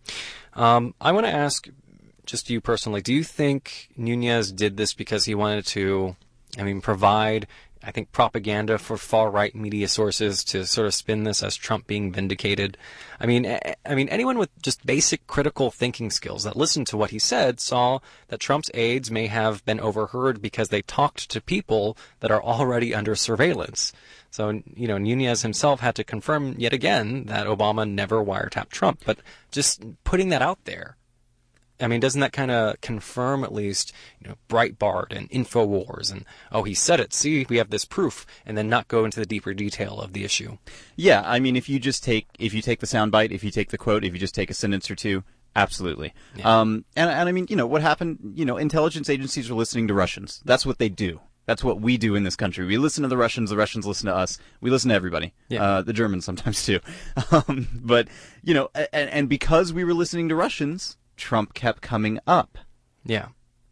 I want to ask just you personally, do you think Nunes did this because he wanted to, provide, I think, propaganda for far-right media sources to sort of spin this as Trump being vindicated? I mean, anyone with just basic critical thinking skills that listened to what he said saw that Trump's aides may have been overheard because they talked to people that are already under surveillance. So, Nunes himself had to confirm yet again that Obama never wiretapped Trump. But just putting that out there, doesn't that kind of confirm at least, Breitbart and InfoWars and, he said it, see, we have this proof, and then not go into the deeper detail of the issue? Yeah, if you take the soundbite, if you take the quote, if you just take a sentence or two, absolutely. Yeah. What happened, intelligence agencies are listening to Russians. That's what they do. That's what we do in this country. We listen to the Russians listen to us. We listen to everybody. Yeah. The Germans sometimes too. But, and because we were listening to Russians, Trump kept coming up. Yeah.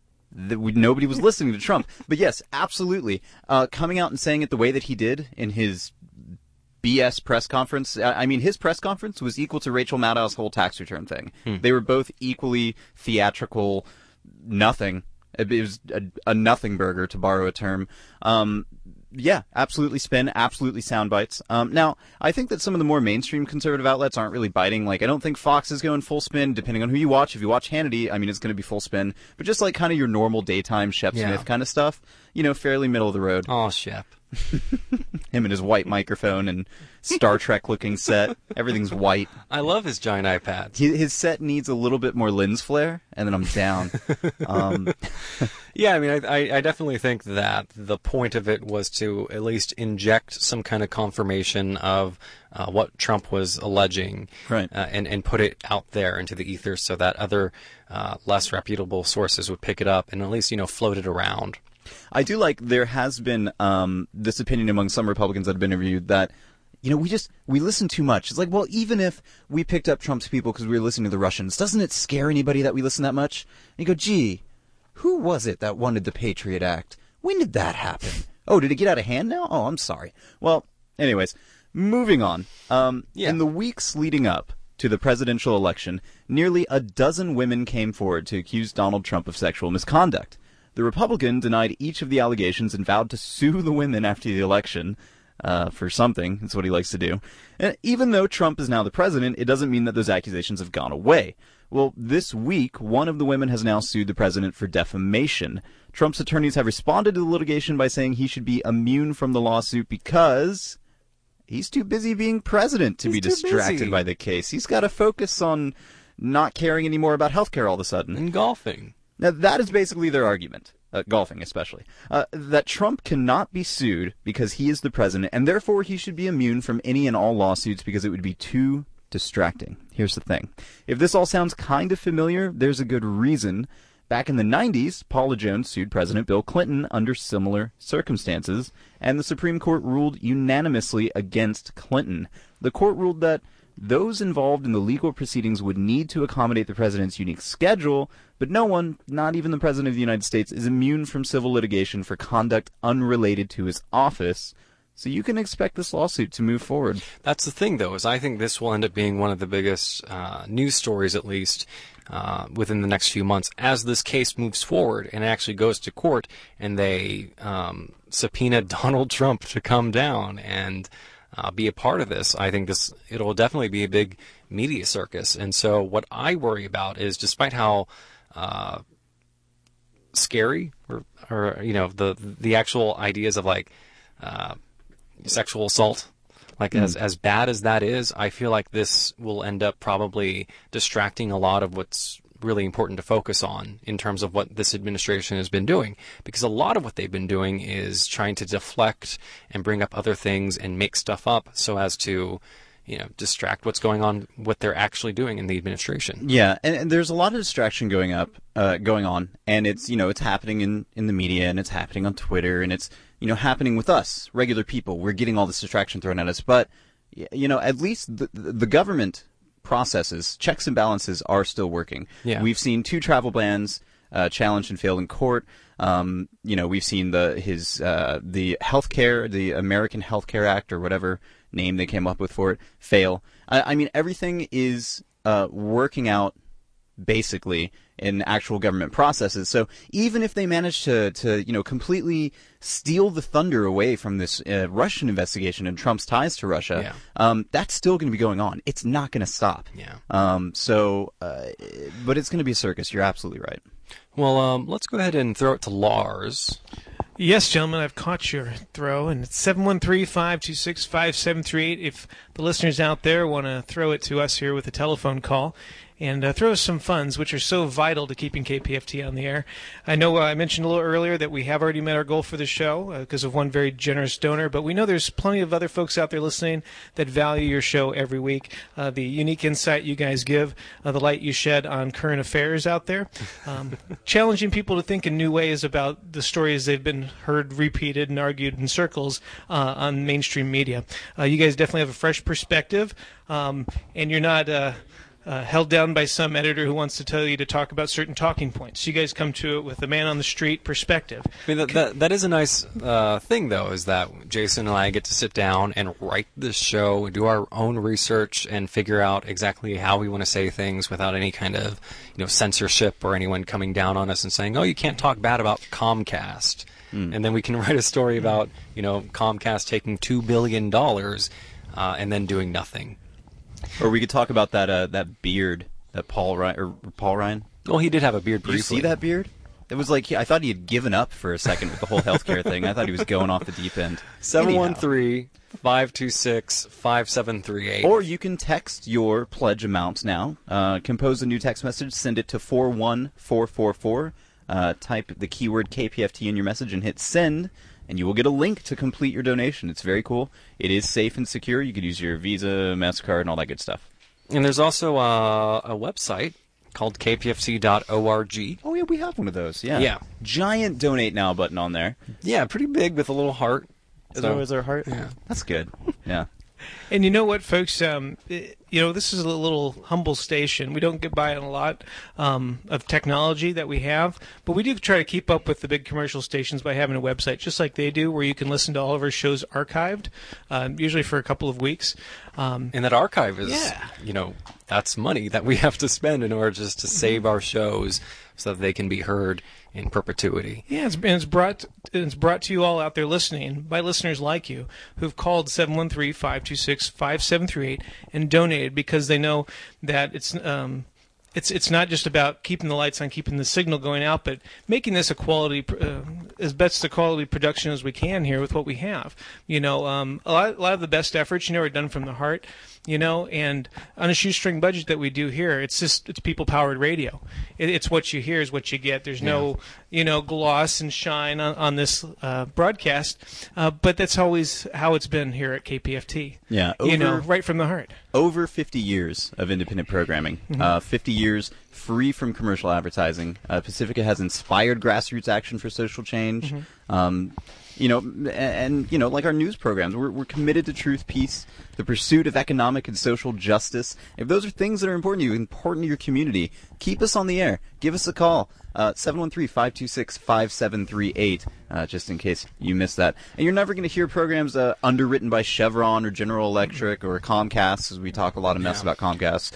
Nobody was listening to Trump. But yes, absolutely. Coming out and saying it the way that he did in his BS press conference. His press conference was equal to Rachel Maddow's whole tax return thing. They were both equally theatrical, nothing. It was a nothing burger, to borrow a term. Yeah, absolutely spin, absolutely sound bites. Now, I think that some of the more mainstream conservative outlets aren't really biting. Like, I don't think Fox is going full spin, depending on who you watch. If you watch Hannity, it's going to be full spin. But just like kind of your normal daytime Shep Smith kind of stuff, fairly middle of the road. Oh, Shep. Him and his white microphone and Star Trek looking set. Everything's white. I love his giant iPads. His set needs a little bit more lens flare, and then I'm down. Yeah, I definitely think that the point of it was to at least inject some kind of confirmation of what Trump was alleging, right? And put it out there into the ether so that other less reputable sources would pick it up and at least float it around. I do like there has been this opinion among some Republicans that have been interviewed that, we listen too much. It's like, well, even if we picked up Trump's people because we were listening to the Russians, doesn't it scare anybody that we listen that much? And you go, gee, who was it that wanted the Patriot Act? When did that happen? Oh, did it get out of hand now? Oh, I'm sorry. Well, anyways, moving on. In the weeks leading up to the presidential election, nearly a dozen women came forward to accuse Donald Trump of sexual misconduct. The Republican denied each of the allegations and vowed to sue the women after the election for something. That's what he likes to do. And even though Trump is now the president, it doesn't mean that those accusations have gone away. Well, this week, one of the women has now sued the president for defamation. Trump's attorneys have responded to the litigation by saying he should be immune from the lawsuit because he's too busy being president to be distracted by the case. He's got to focus on not caring anymore about healthcare all of a sudden. And golfing. Now, that is basically their argument, golfing especially, that Trump cannot be sued because he is the president, and therefore he should be immune from any and all lawsuits because it would be too distracting. Here's the thing. If this all sounds kind of familiar, there's a good reason. Back in the 90s, Paula Jones sued President Bill Clinton under similar circumstances, and the Supreme Court ruled unanimously against Clinton. The court ruled that those involved in the legal proceedings would need to accommodate the president's unique schedule, but no one, not even the President of the United States, is immune from civil litigation for conduct unrelated to his office. So you can expect this lawsuit to move forward. That's the thing, though, is I think this will end up being one of the biggest news stories, at least, within the next few months, as this case moves forward and actually goes to court, and they subpoena Donald Trump to come down and be a part of this. I think it'll definitely be a big media circus. And so what I worry about is, despite how scary or the actual ideas of sexual assault, as bad as that is, I feel like this will end up probably distracting a lot of what's really important to focus on in terms of what this administration has been doing, because a lot of what they've been doing is trying to deflect and bring up other things and make stuff up so as to distract what's going on, what they're actually doing in the administration. Yeah, and there's a lot of distraction going on, and it's it's happening in the media, and it's happening on Twitter, and it's happening with us, regular people. We're getting all this distraction thrown at us, but at least the government processes, checks and balances are still working. Yeah. We've seen 2 travel bans challenged and failed in court. We've seen the healthcare, the American Healthcare Act, or whatever name they came up with for it, fail. I mean, everything is working out basically in actual government processes. So even if they manage to completely steal the thunder away from this Russian investigation and Trump's ties to Russia, that's still going to be going on. It's not going to stop. Yeah. But it's going to be a circus. You're absolutely right. Well, let's go ahead and throw it to Lars. Yes, gentlemen, I've caught your throw, and it's 713-526-5738 if the listeners out there want to throw it to us here with a telephone call. And throw us some funds, which are so vital to keeping KPFT on the air. I know I mentioned a little earlier that we have already met our goal for the show because of one very generous donor, but we know there's plenty of other folks out there listening that value your show every week, the unique insight you guys give, the light you shed on current affairs out there, challenging people to think in new ways about the stories they've been heard repeated and argued in circles on mainstream media. You guys definitely have a fresh perspective, and you're not held down by some editor who wants to tell you to talk about certain talking points. You guys come to it with a man-on-the-street perspective. I mean, that is a nice thing, though, is that Jason and I get to sit down and write this show, do our own research, and figure out exactly how we want to say things without any kind of censorship or anyone coming down on us and saying, oh, you can't talk bad about Comcast. And then we can write a story about Comcast taking $2 billion and then doing nothing. Or we could talk about that beard that Paul Ryan. Well, he did have a beard briefly. Did you see that beard? It was like I thought he had given up for a second with the whole healthcare thing. I thought he was going off the deep end. 713-526-5738. Or you can text your pledge amount now. Compose a new text message. Send it to 41444. Type the keyword KPFT in your message and hit send. And you will get a link to complete your donation. It's very cool. It is safe and secure. You could use your Visa, MasterCard, and all that good stuff. And there's also a website called kpft.org. Oh, yeah, we have one of those. Yeah. Yeah. Giant donate now button on there. Yeah, pretty big with a little heart. Is there a heart? Yeah. That's good. Yeah. And you know what, folks? This is a little humble station. We don't get by on a lot of technology that we have, but we do try to keep up with the big commercial stations by having a website, just like they do, where you can listen to all of our shows archived, usually for a couple of weeks. And that archive is, that's money that we have to spend in order just to save our shows so that they can be heard in perpetuity. Yeah, it's brought to you all out there listening by listeners like you who've called 713-526-5738 and donated because they know that it's not just about keeping the lights on, keeping the signal going out, but making this a quality, as best a quality production as we can here with what we have. A lot of the best efforts, are done from the heart. and on a shoestring budget that we do here, it's people-powered radio. It's what you hear is what you get. There's no, gloss and shine on this broadcast, but that's always how it's been here at KPFT. Yeah, right from the heart. Over 50 years of independent programming, 50 years free from commercial advertising. Pacifica has inspired grassroots action for social change. Like our news programs, we're committed to truth, peace, the pursuit of economic and social justice. If those are things that are important to you, important to your community, keep us on the air. Give us a call, 713-526-5738, just in case you missed that. And you're never going to hear programs underwritten by Chevron or General Electric or Comcast, as we talk a lot of mess about Comcast.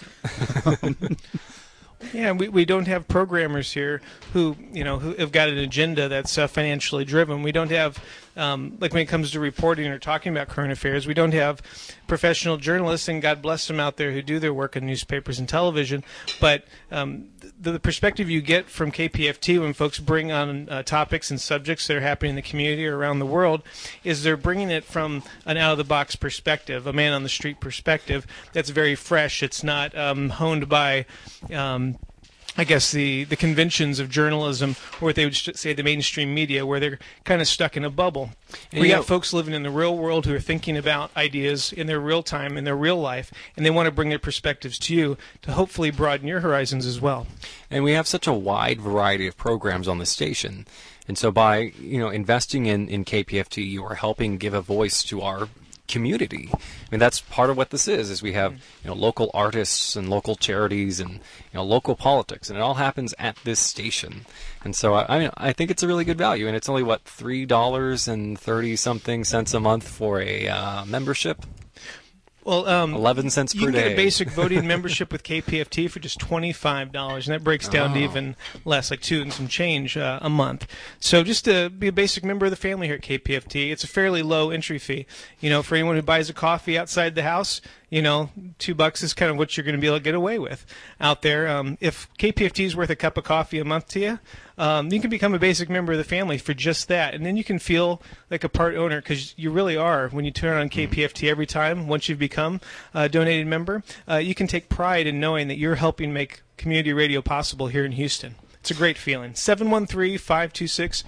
Yeah, we don't have programmers here who have got an agenda that's financially driven. We don't have, like when it comes to reporting or talking about current affairs, we don't have professional journalists, and God bless them out there who do their work in newspapers and television. But the perspective you get from KPFT when folks bring on topics and subjects that are happening in the community or around the world is they're bringing it from an out-of-the-box perspective, a man-on-the-street perspective that's very fresh. It's not honed by I guess the conventions of journalism, or what they would say the mainstream media, where they're kind of stuck in a bubble. And we got folks living in the real world who are thinking about ideas in their real time, in their real life, and they want to bring their perspectives to you to hopefully broaden your horizons as well. And we have such a wide variety of programs on the station. And so by investing in KPFT, you are helping give a voice to our community. I mean, that's part of what this is we have local artists and local charities and local politics, and it all happens at this station. And so I think it's a really good value, and it's only $3.30-something a month for a membership. Well, 11 cents per day. You can get a basic voting membership with KPFT for just $25, and that breaks down to even less, like $2 and some change a month. So just to be a basic member of the family here at KPFT, it's a fairly low entry fee. For anyone who buys a coffee outside the house, $2 is kind of what you're going to be able to get away with out there. If KPFT is worth a cup of coffee a month to you, you can become a basic member of the family for just that. And then you can feel like a part owner, because you really are. When you turn on KPFT every time, once you've become a donated member, you can take pride in knowing that you're helping make community radio possible here in Houston. It's a great feeling. 713-526-5738,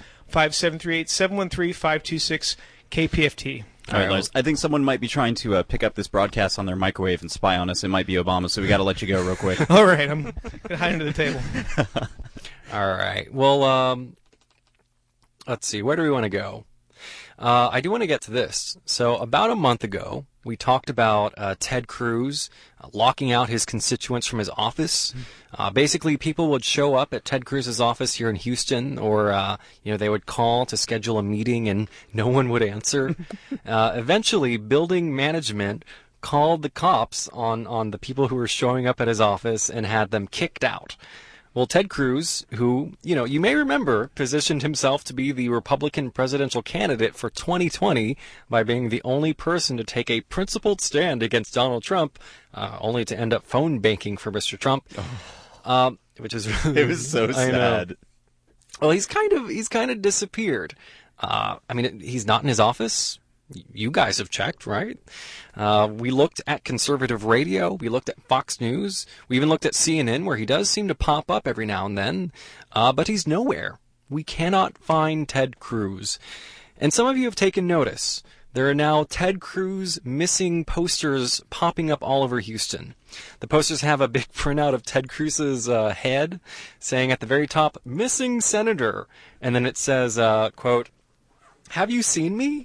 713-526-KPFT. All right, Lars. I think someone might be trying to pick up this broadcast on their microwave and spy on us. It might be Obama, so we got to let you go real quick. All right, I'm going to hide under the table. All right. Well, let's see. Where do we want to go? I do want to get to this. So about a month ago, we talked about Ted Cruz locking out his constituents from his office. Basically, people would show up at Ted Cruz's office here in Houston, or they would call to schedule a meeting, and no one would answer. Eventually, building management called the cops on the people who were showing up at his office and had them kicked out. Well, Ted Cruz, who, you may remember, positioned himself to be the Republican presidential candidate for 2020 by being the only person to take a principled stand against Donald Trump, only to end up phone banking for Mr. Trump, which is really, it was so sad. Well, he's kind of disappeared. He's not in his office. You guys have checked, right? We looked at conservative radio. We looked at Fox News. We even looked at CNN, where he does seem to pop up every now and then. But he's nowhere. We cannot find Ted Cruz. And some of you have taken notice. There are now Ted Cruz missing posters popping up all over Houston. The posters have a big printout of Ted Cruz's head, saying at the very top, "Missing Senator." And then it says, quote, "Have you seen me?"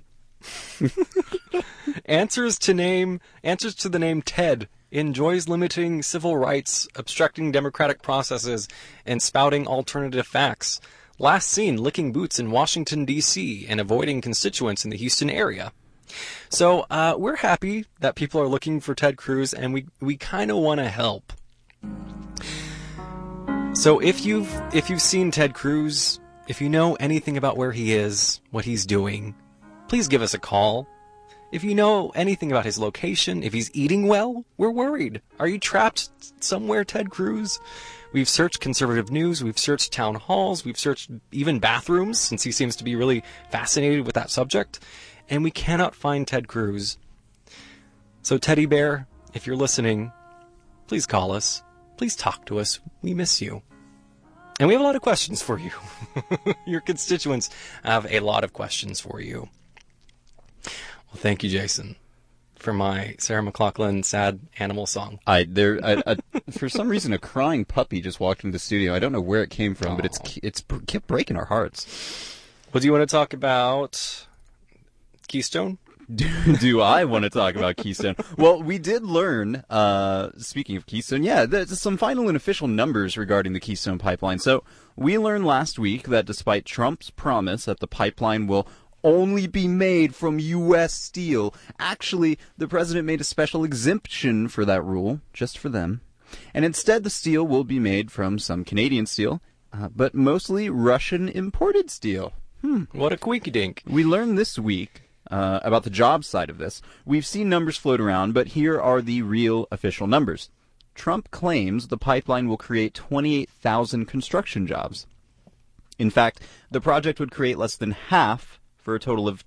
Answers to the name Ted. Enjoys limiting civil rights, obstructing democratic processes, and spouting alternative facts. Last seen licking boots in Washington, D.C. and avoiding constituents in the Houston area. So we're happy that people are looking for Ted Cruz, and we kind of want to help. So if you've seen Ted Cruz, if you know anything about where he is, what he's doing, please give us a call. If you know anything about his location, if he's eating well, we're worried. Are you trapped somewhere, Ted Cruz? We've searched conservative news, we've searched town halls, we've searched even bathrooms, since he seems to be really fascinated with that subject, and we cannot find Ted Cruz. So, Teddy Bear, if you're listening, please call us. Please talk to us. We miss you. And we have a lot of questions for you. Your constituents have a lot of questions for you. Well, thank you, Jason, for my Sarah McLachlan sad animal song. For some reason, a crying puppy just walked into the studio. I don't know where it came from, but it's kept breaking our hearts. Well, do you want to talk about Keystone? Do I want to talk about Keystone? Well, we did learn, speaking of Keystone, there's some final and official numbers regarding the Keystone Pipeline. So we learned last week that despite Trump's promise that the pipeline will only be made from U.S. steel, actually, the president made a special exemption for that rule, just for them. And instead, the steel will be made from some Canadian steel, but mostly Russian imported steel. What a queeky-dink. We learned this week about the job side of this. We've seen numbers float around, but here are the real official numbers. Trump claims the pipeline will create 28,000 construction jobs. In fact, the project would create less than half, for a total of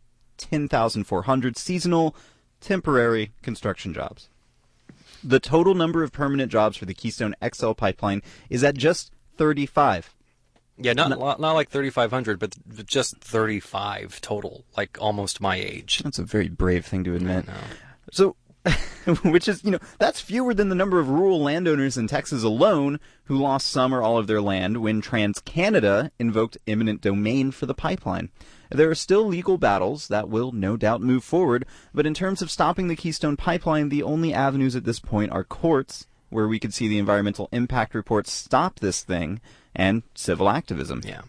10,400 seasonal, temporary construction jobs. The total number of permanent jobs for the Keystone XL pipeline is at just 35. Yeah, not like 3,500, but just 35 total, like almost my age. That's a very brave thing to admit. So, which is, that's fewer than the number of rural landowners in Texas alone who lost some or all of their land when TransCanada invoked eminent domain for the pipeline. There are still legal battles that will no doubt move forward, but in terms of stopping the Keystone Pipeline, the only avenues at this point are courts, where we could see the environmental impact reports stop this thing, and civil activism. Yeah.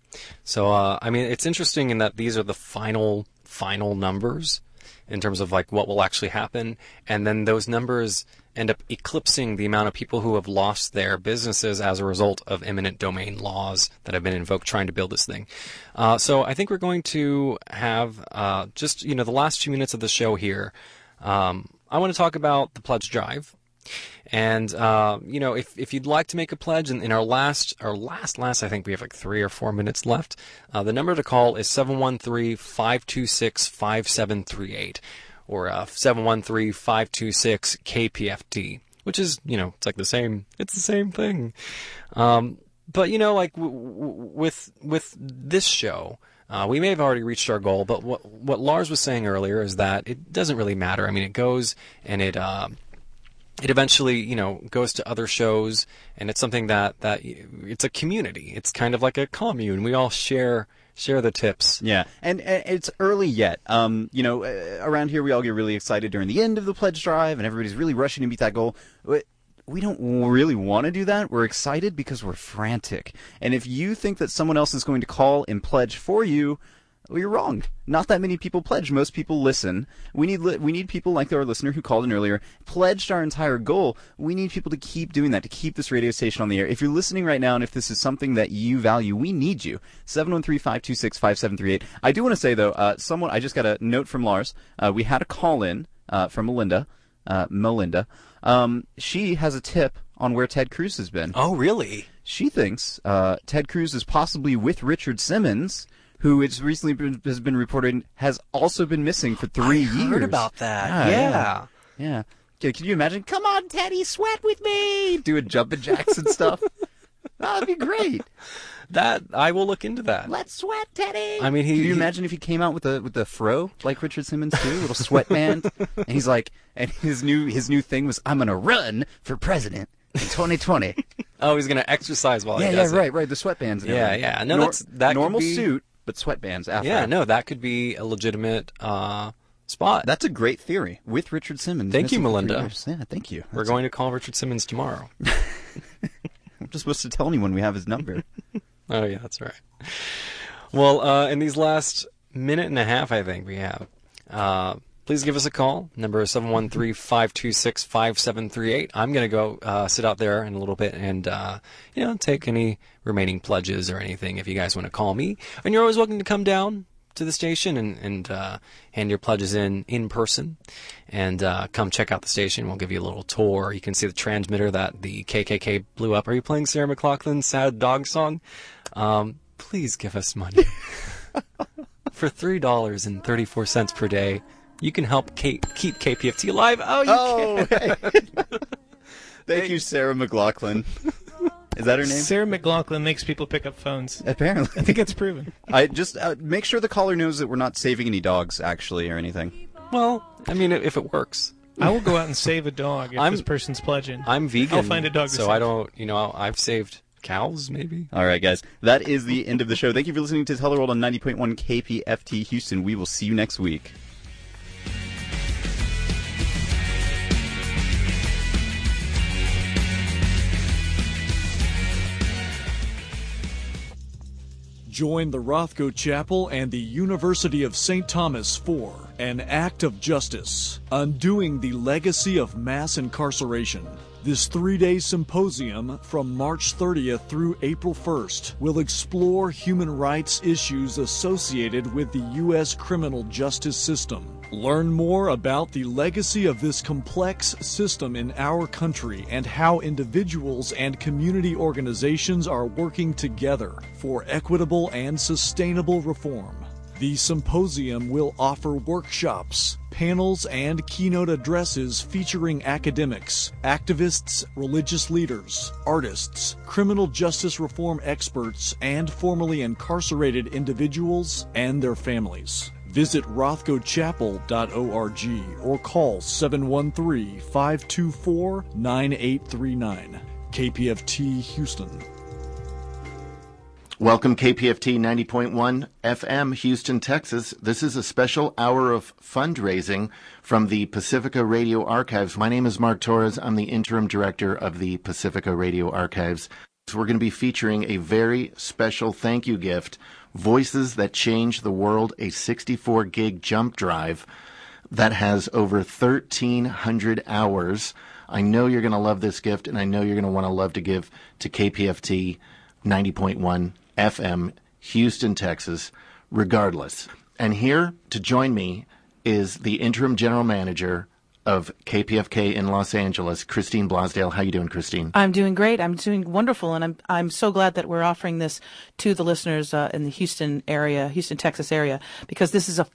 So, it's interesting in that these are the final numbers in terms of like what will actually happen, and then those numbers end up eclipsing the amount of people who have lost their businesses as a result of eminent domain laws that have been invoked trying to build this thing. So I think we're going to have just the last few minutes of the show here. I want to talk about the pledge drive. And, if you'd like to make a pledge in our last, I think we have like 3 or 4 minutes left. The number to call is 713-526-5738 or 713-526-KPFT, which is, it's like the same thing. But, with this show, we may have already reached our goal, but what Lars was saying earlier is that it doesn't really matter. I mean, it goes and it eventually, goes to other shows, and it's something that it's a community. It's kind of like a commune. We all share the tips. Yeah, and it's early yet. Around here we all get really excited during the end of the pledge drive, and everybody's really rushing to meet that goal. We don't really want to do that. We're excited because we're frantic. And if you think that someone else is going to call and pledge for you, well, you're wrong. Not that many people pledge. Most people listen. We need people like our listener who called in earlier, pledged our entire goal. We need people to keep doing that, to keep this radio station on the air. If you're listening right now and if this is something that you value, we need you. 713-526-5738. I do want to say, though, I just got a note from Lars. We had a call in from Melinda. She has a tip on where Ted Cruz has been. Oh, really? She thinks Ted Cruz is possibly with Richard Simmons, who has been reported has also been missing for 3 years. I heard about that. Yeah. Can you imagine? Come on, Teddy, sweat with me. Doing jumping jacks and stuff. That'd be great. That I will look into that. Let's sweat, Teddy. I mean, can you imagine if he came out with the fro like Richard Simmons too, little sweatband, and he's like, and his new thing was, I'm gonna run for president in 2020. Oh, he's gonna exercise while he does it. Right. The sweatbands. And everything. Yeah. No, that normal could be, suit, but sweatbands after. Yeah, no, that could be a legitimate spot. That's a great theory with Richard Simmons. Thank you, Melinda. Yeah, thank you. We're going to call Richard Simmons tomorrow. I'm just supposed to tell anyone we have his number. Oh, yeah, that's right. Well, in these last minute and a half, I think we have, please give us a call. Number is 713-526-5738. I'm going to go sit out there in a little bit and, take any remaining pledges or anything if you guys want to call me. And you're always welcome to come down to the station and hand your pledges in person and come check out the station. We'll give you a little tour. You can see the transmitter that the KKK blew up. Are you playing Sarah McLachlan's Sad Dog Song? Please give us money. For $3.34 per day, you can help keep KPFT alive. Oh, you can. Hey. Thank you, Sarah McLaughlin. Is that her name? Sarah McLaughlin makes people pick up phones. Apparently. I think it's proven. I just make sure the caller knows that we're not saving any dogs, actually, or anything. Well, I mean, if it works. I will go out and save a dog if this person's pledging. I'm vegan. I'll find a dog to so save. I don't, I've saved cows, maybe. All right, guys. That is the end of the show. Thank you for listening to Tell the World on 90.1 KPFT Houston. We will see you next week. Join the Rothko Chapel and the University of St. Thomas for An Act of Justice, Undoing the Legacy of Mass Incarceration. This 3-day symposium from March 30th through April 1st will explore human rights issues associated with the U.S. criminal justice system. Learn more about the legacy of this complex system in our country and how individuals and community organizations are working together for equitable and sustainable reform. The symposium will offer workshops, panels, and keynote addresses featuring academics, activists, religious leaders, artists, criminal justice reform experts, and formerly incarcerated individuals and their families. Visit rothkochapel.org or call 713-524-9839. KPFT Houston. Welcome, KPFT 90.1 FM, Houston, Texas. This is a special hour of fundraising from the Pacifica Radio Archives. My name is Mark Torres. I'm the interim director of the Pacifica Radio Archives. So we're going to be featuring a very special thank you gift, Voices That Change the World, a 64-gig jump drive that has over 1,300 hours. I know you're going to love this gift, and I know you're going to want to love to give to KPFT 90.1 FM, Houston, Texas, regardless. And here to join me is the interim general manager of KPFK in Los Angeles, Christine Blasdale. How you doing, Christine? I'm doing great. I'm doing wonderful, and I'm so glad that we're offering this to the listeners in the Houston area, Houston, Texas area, because this is a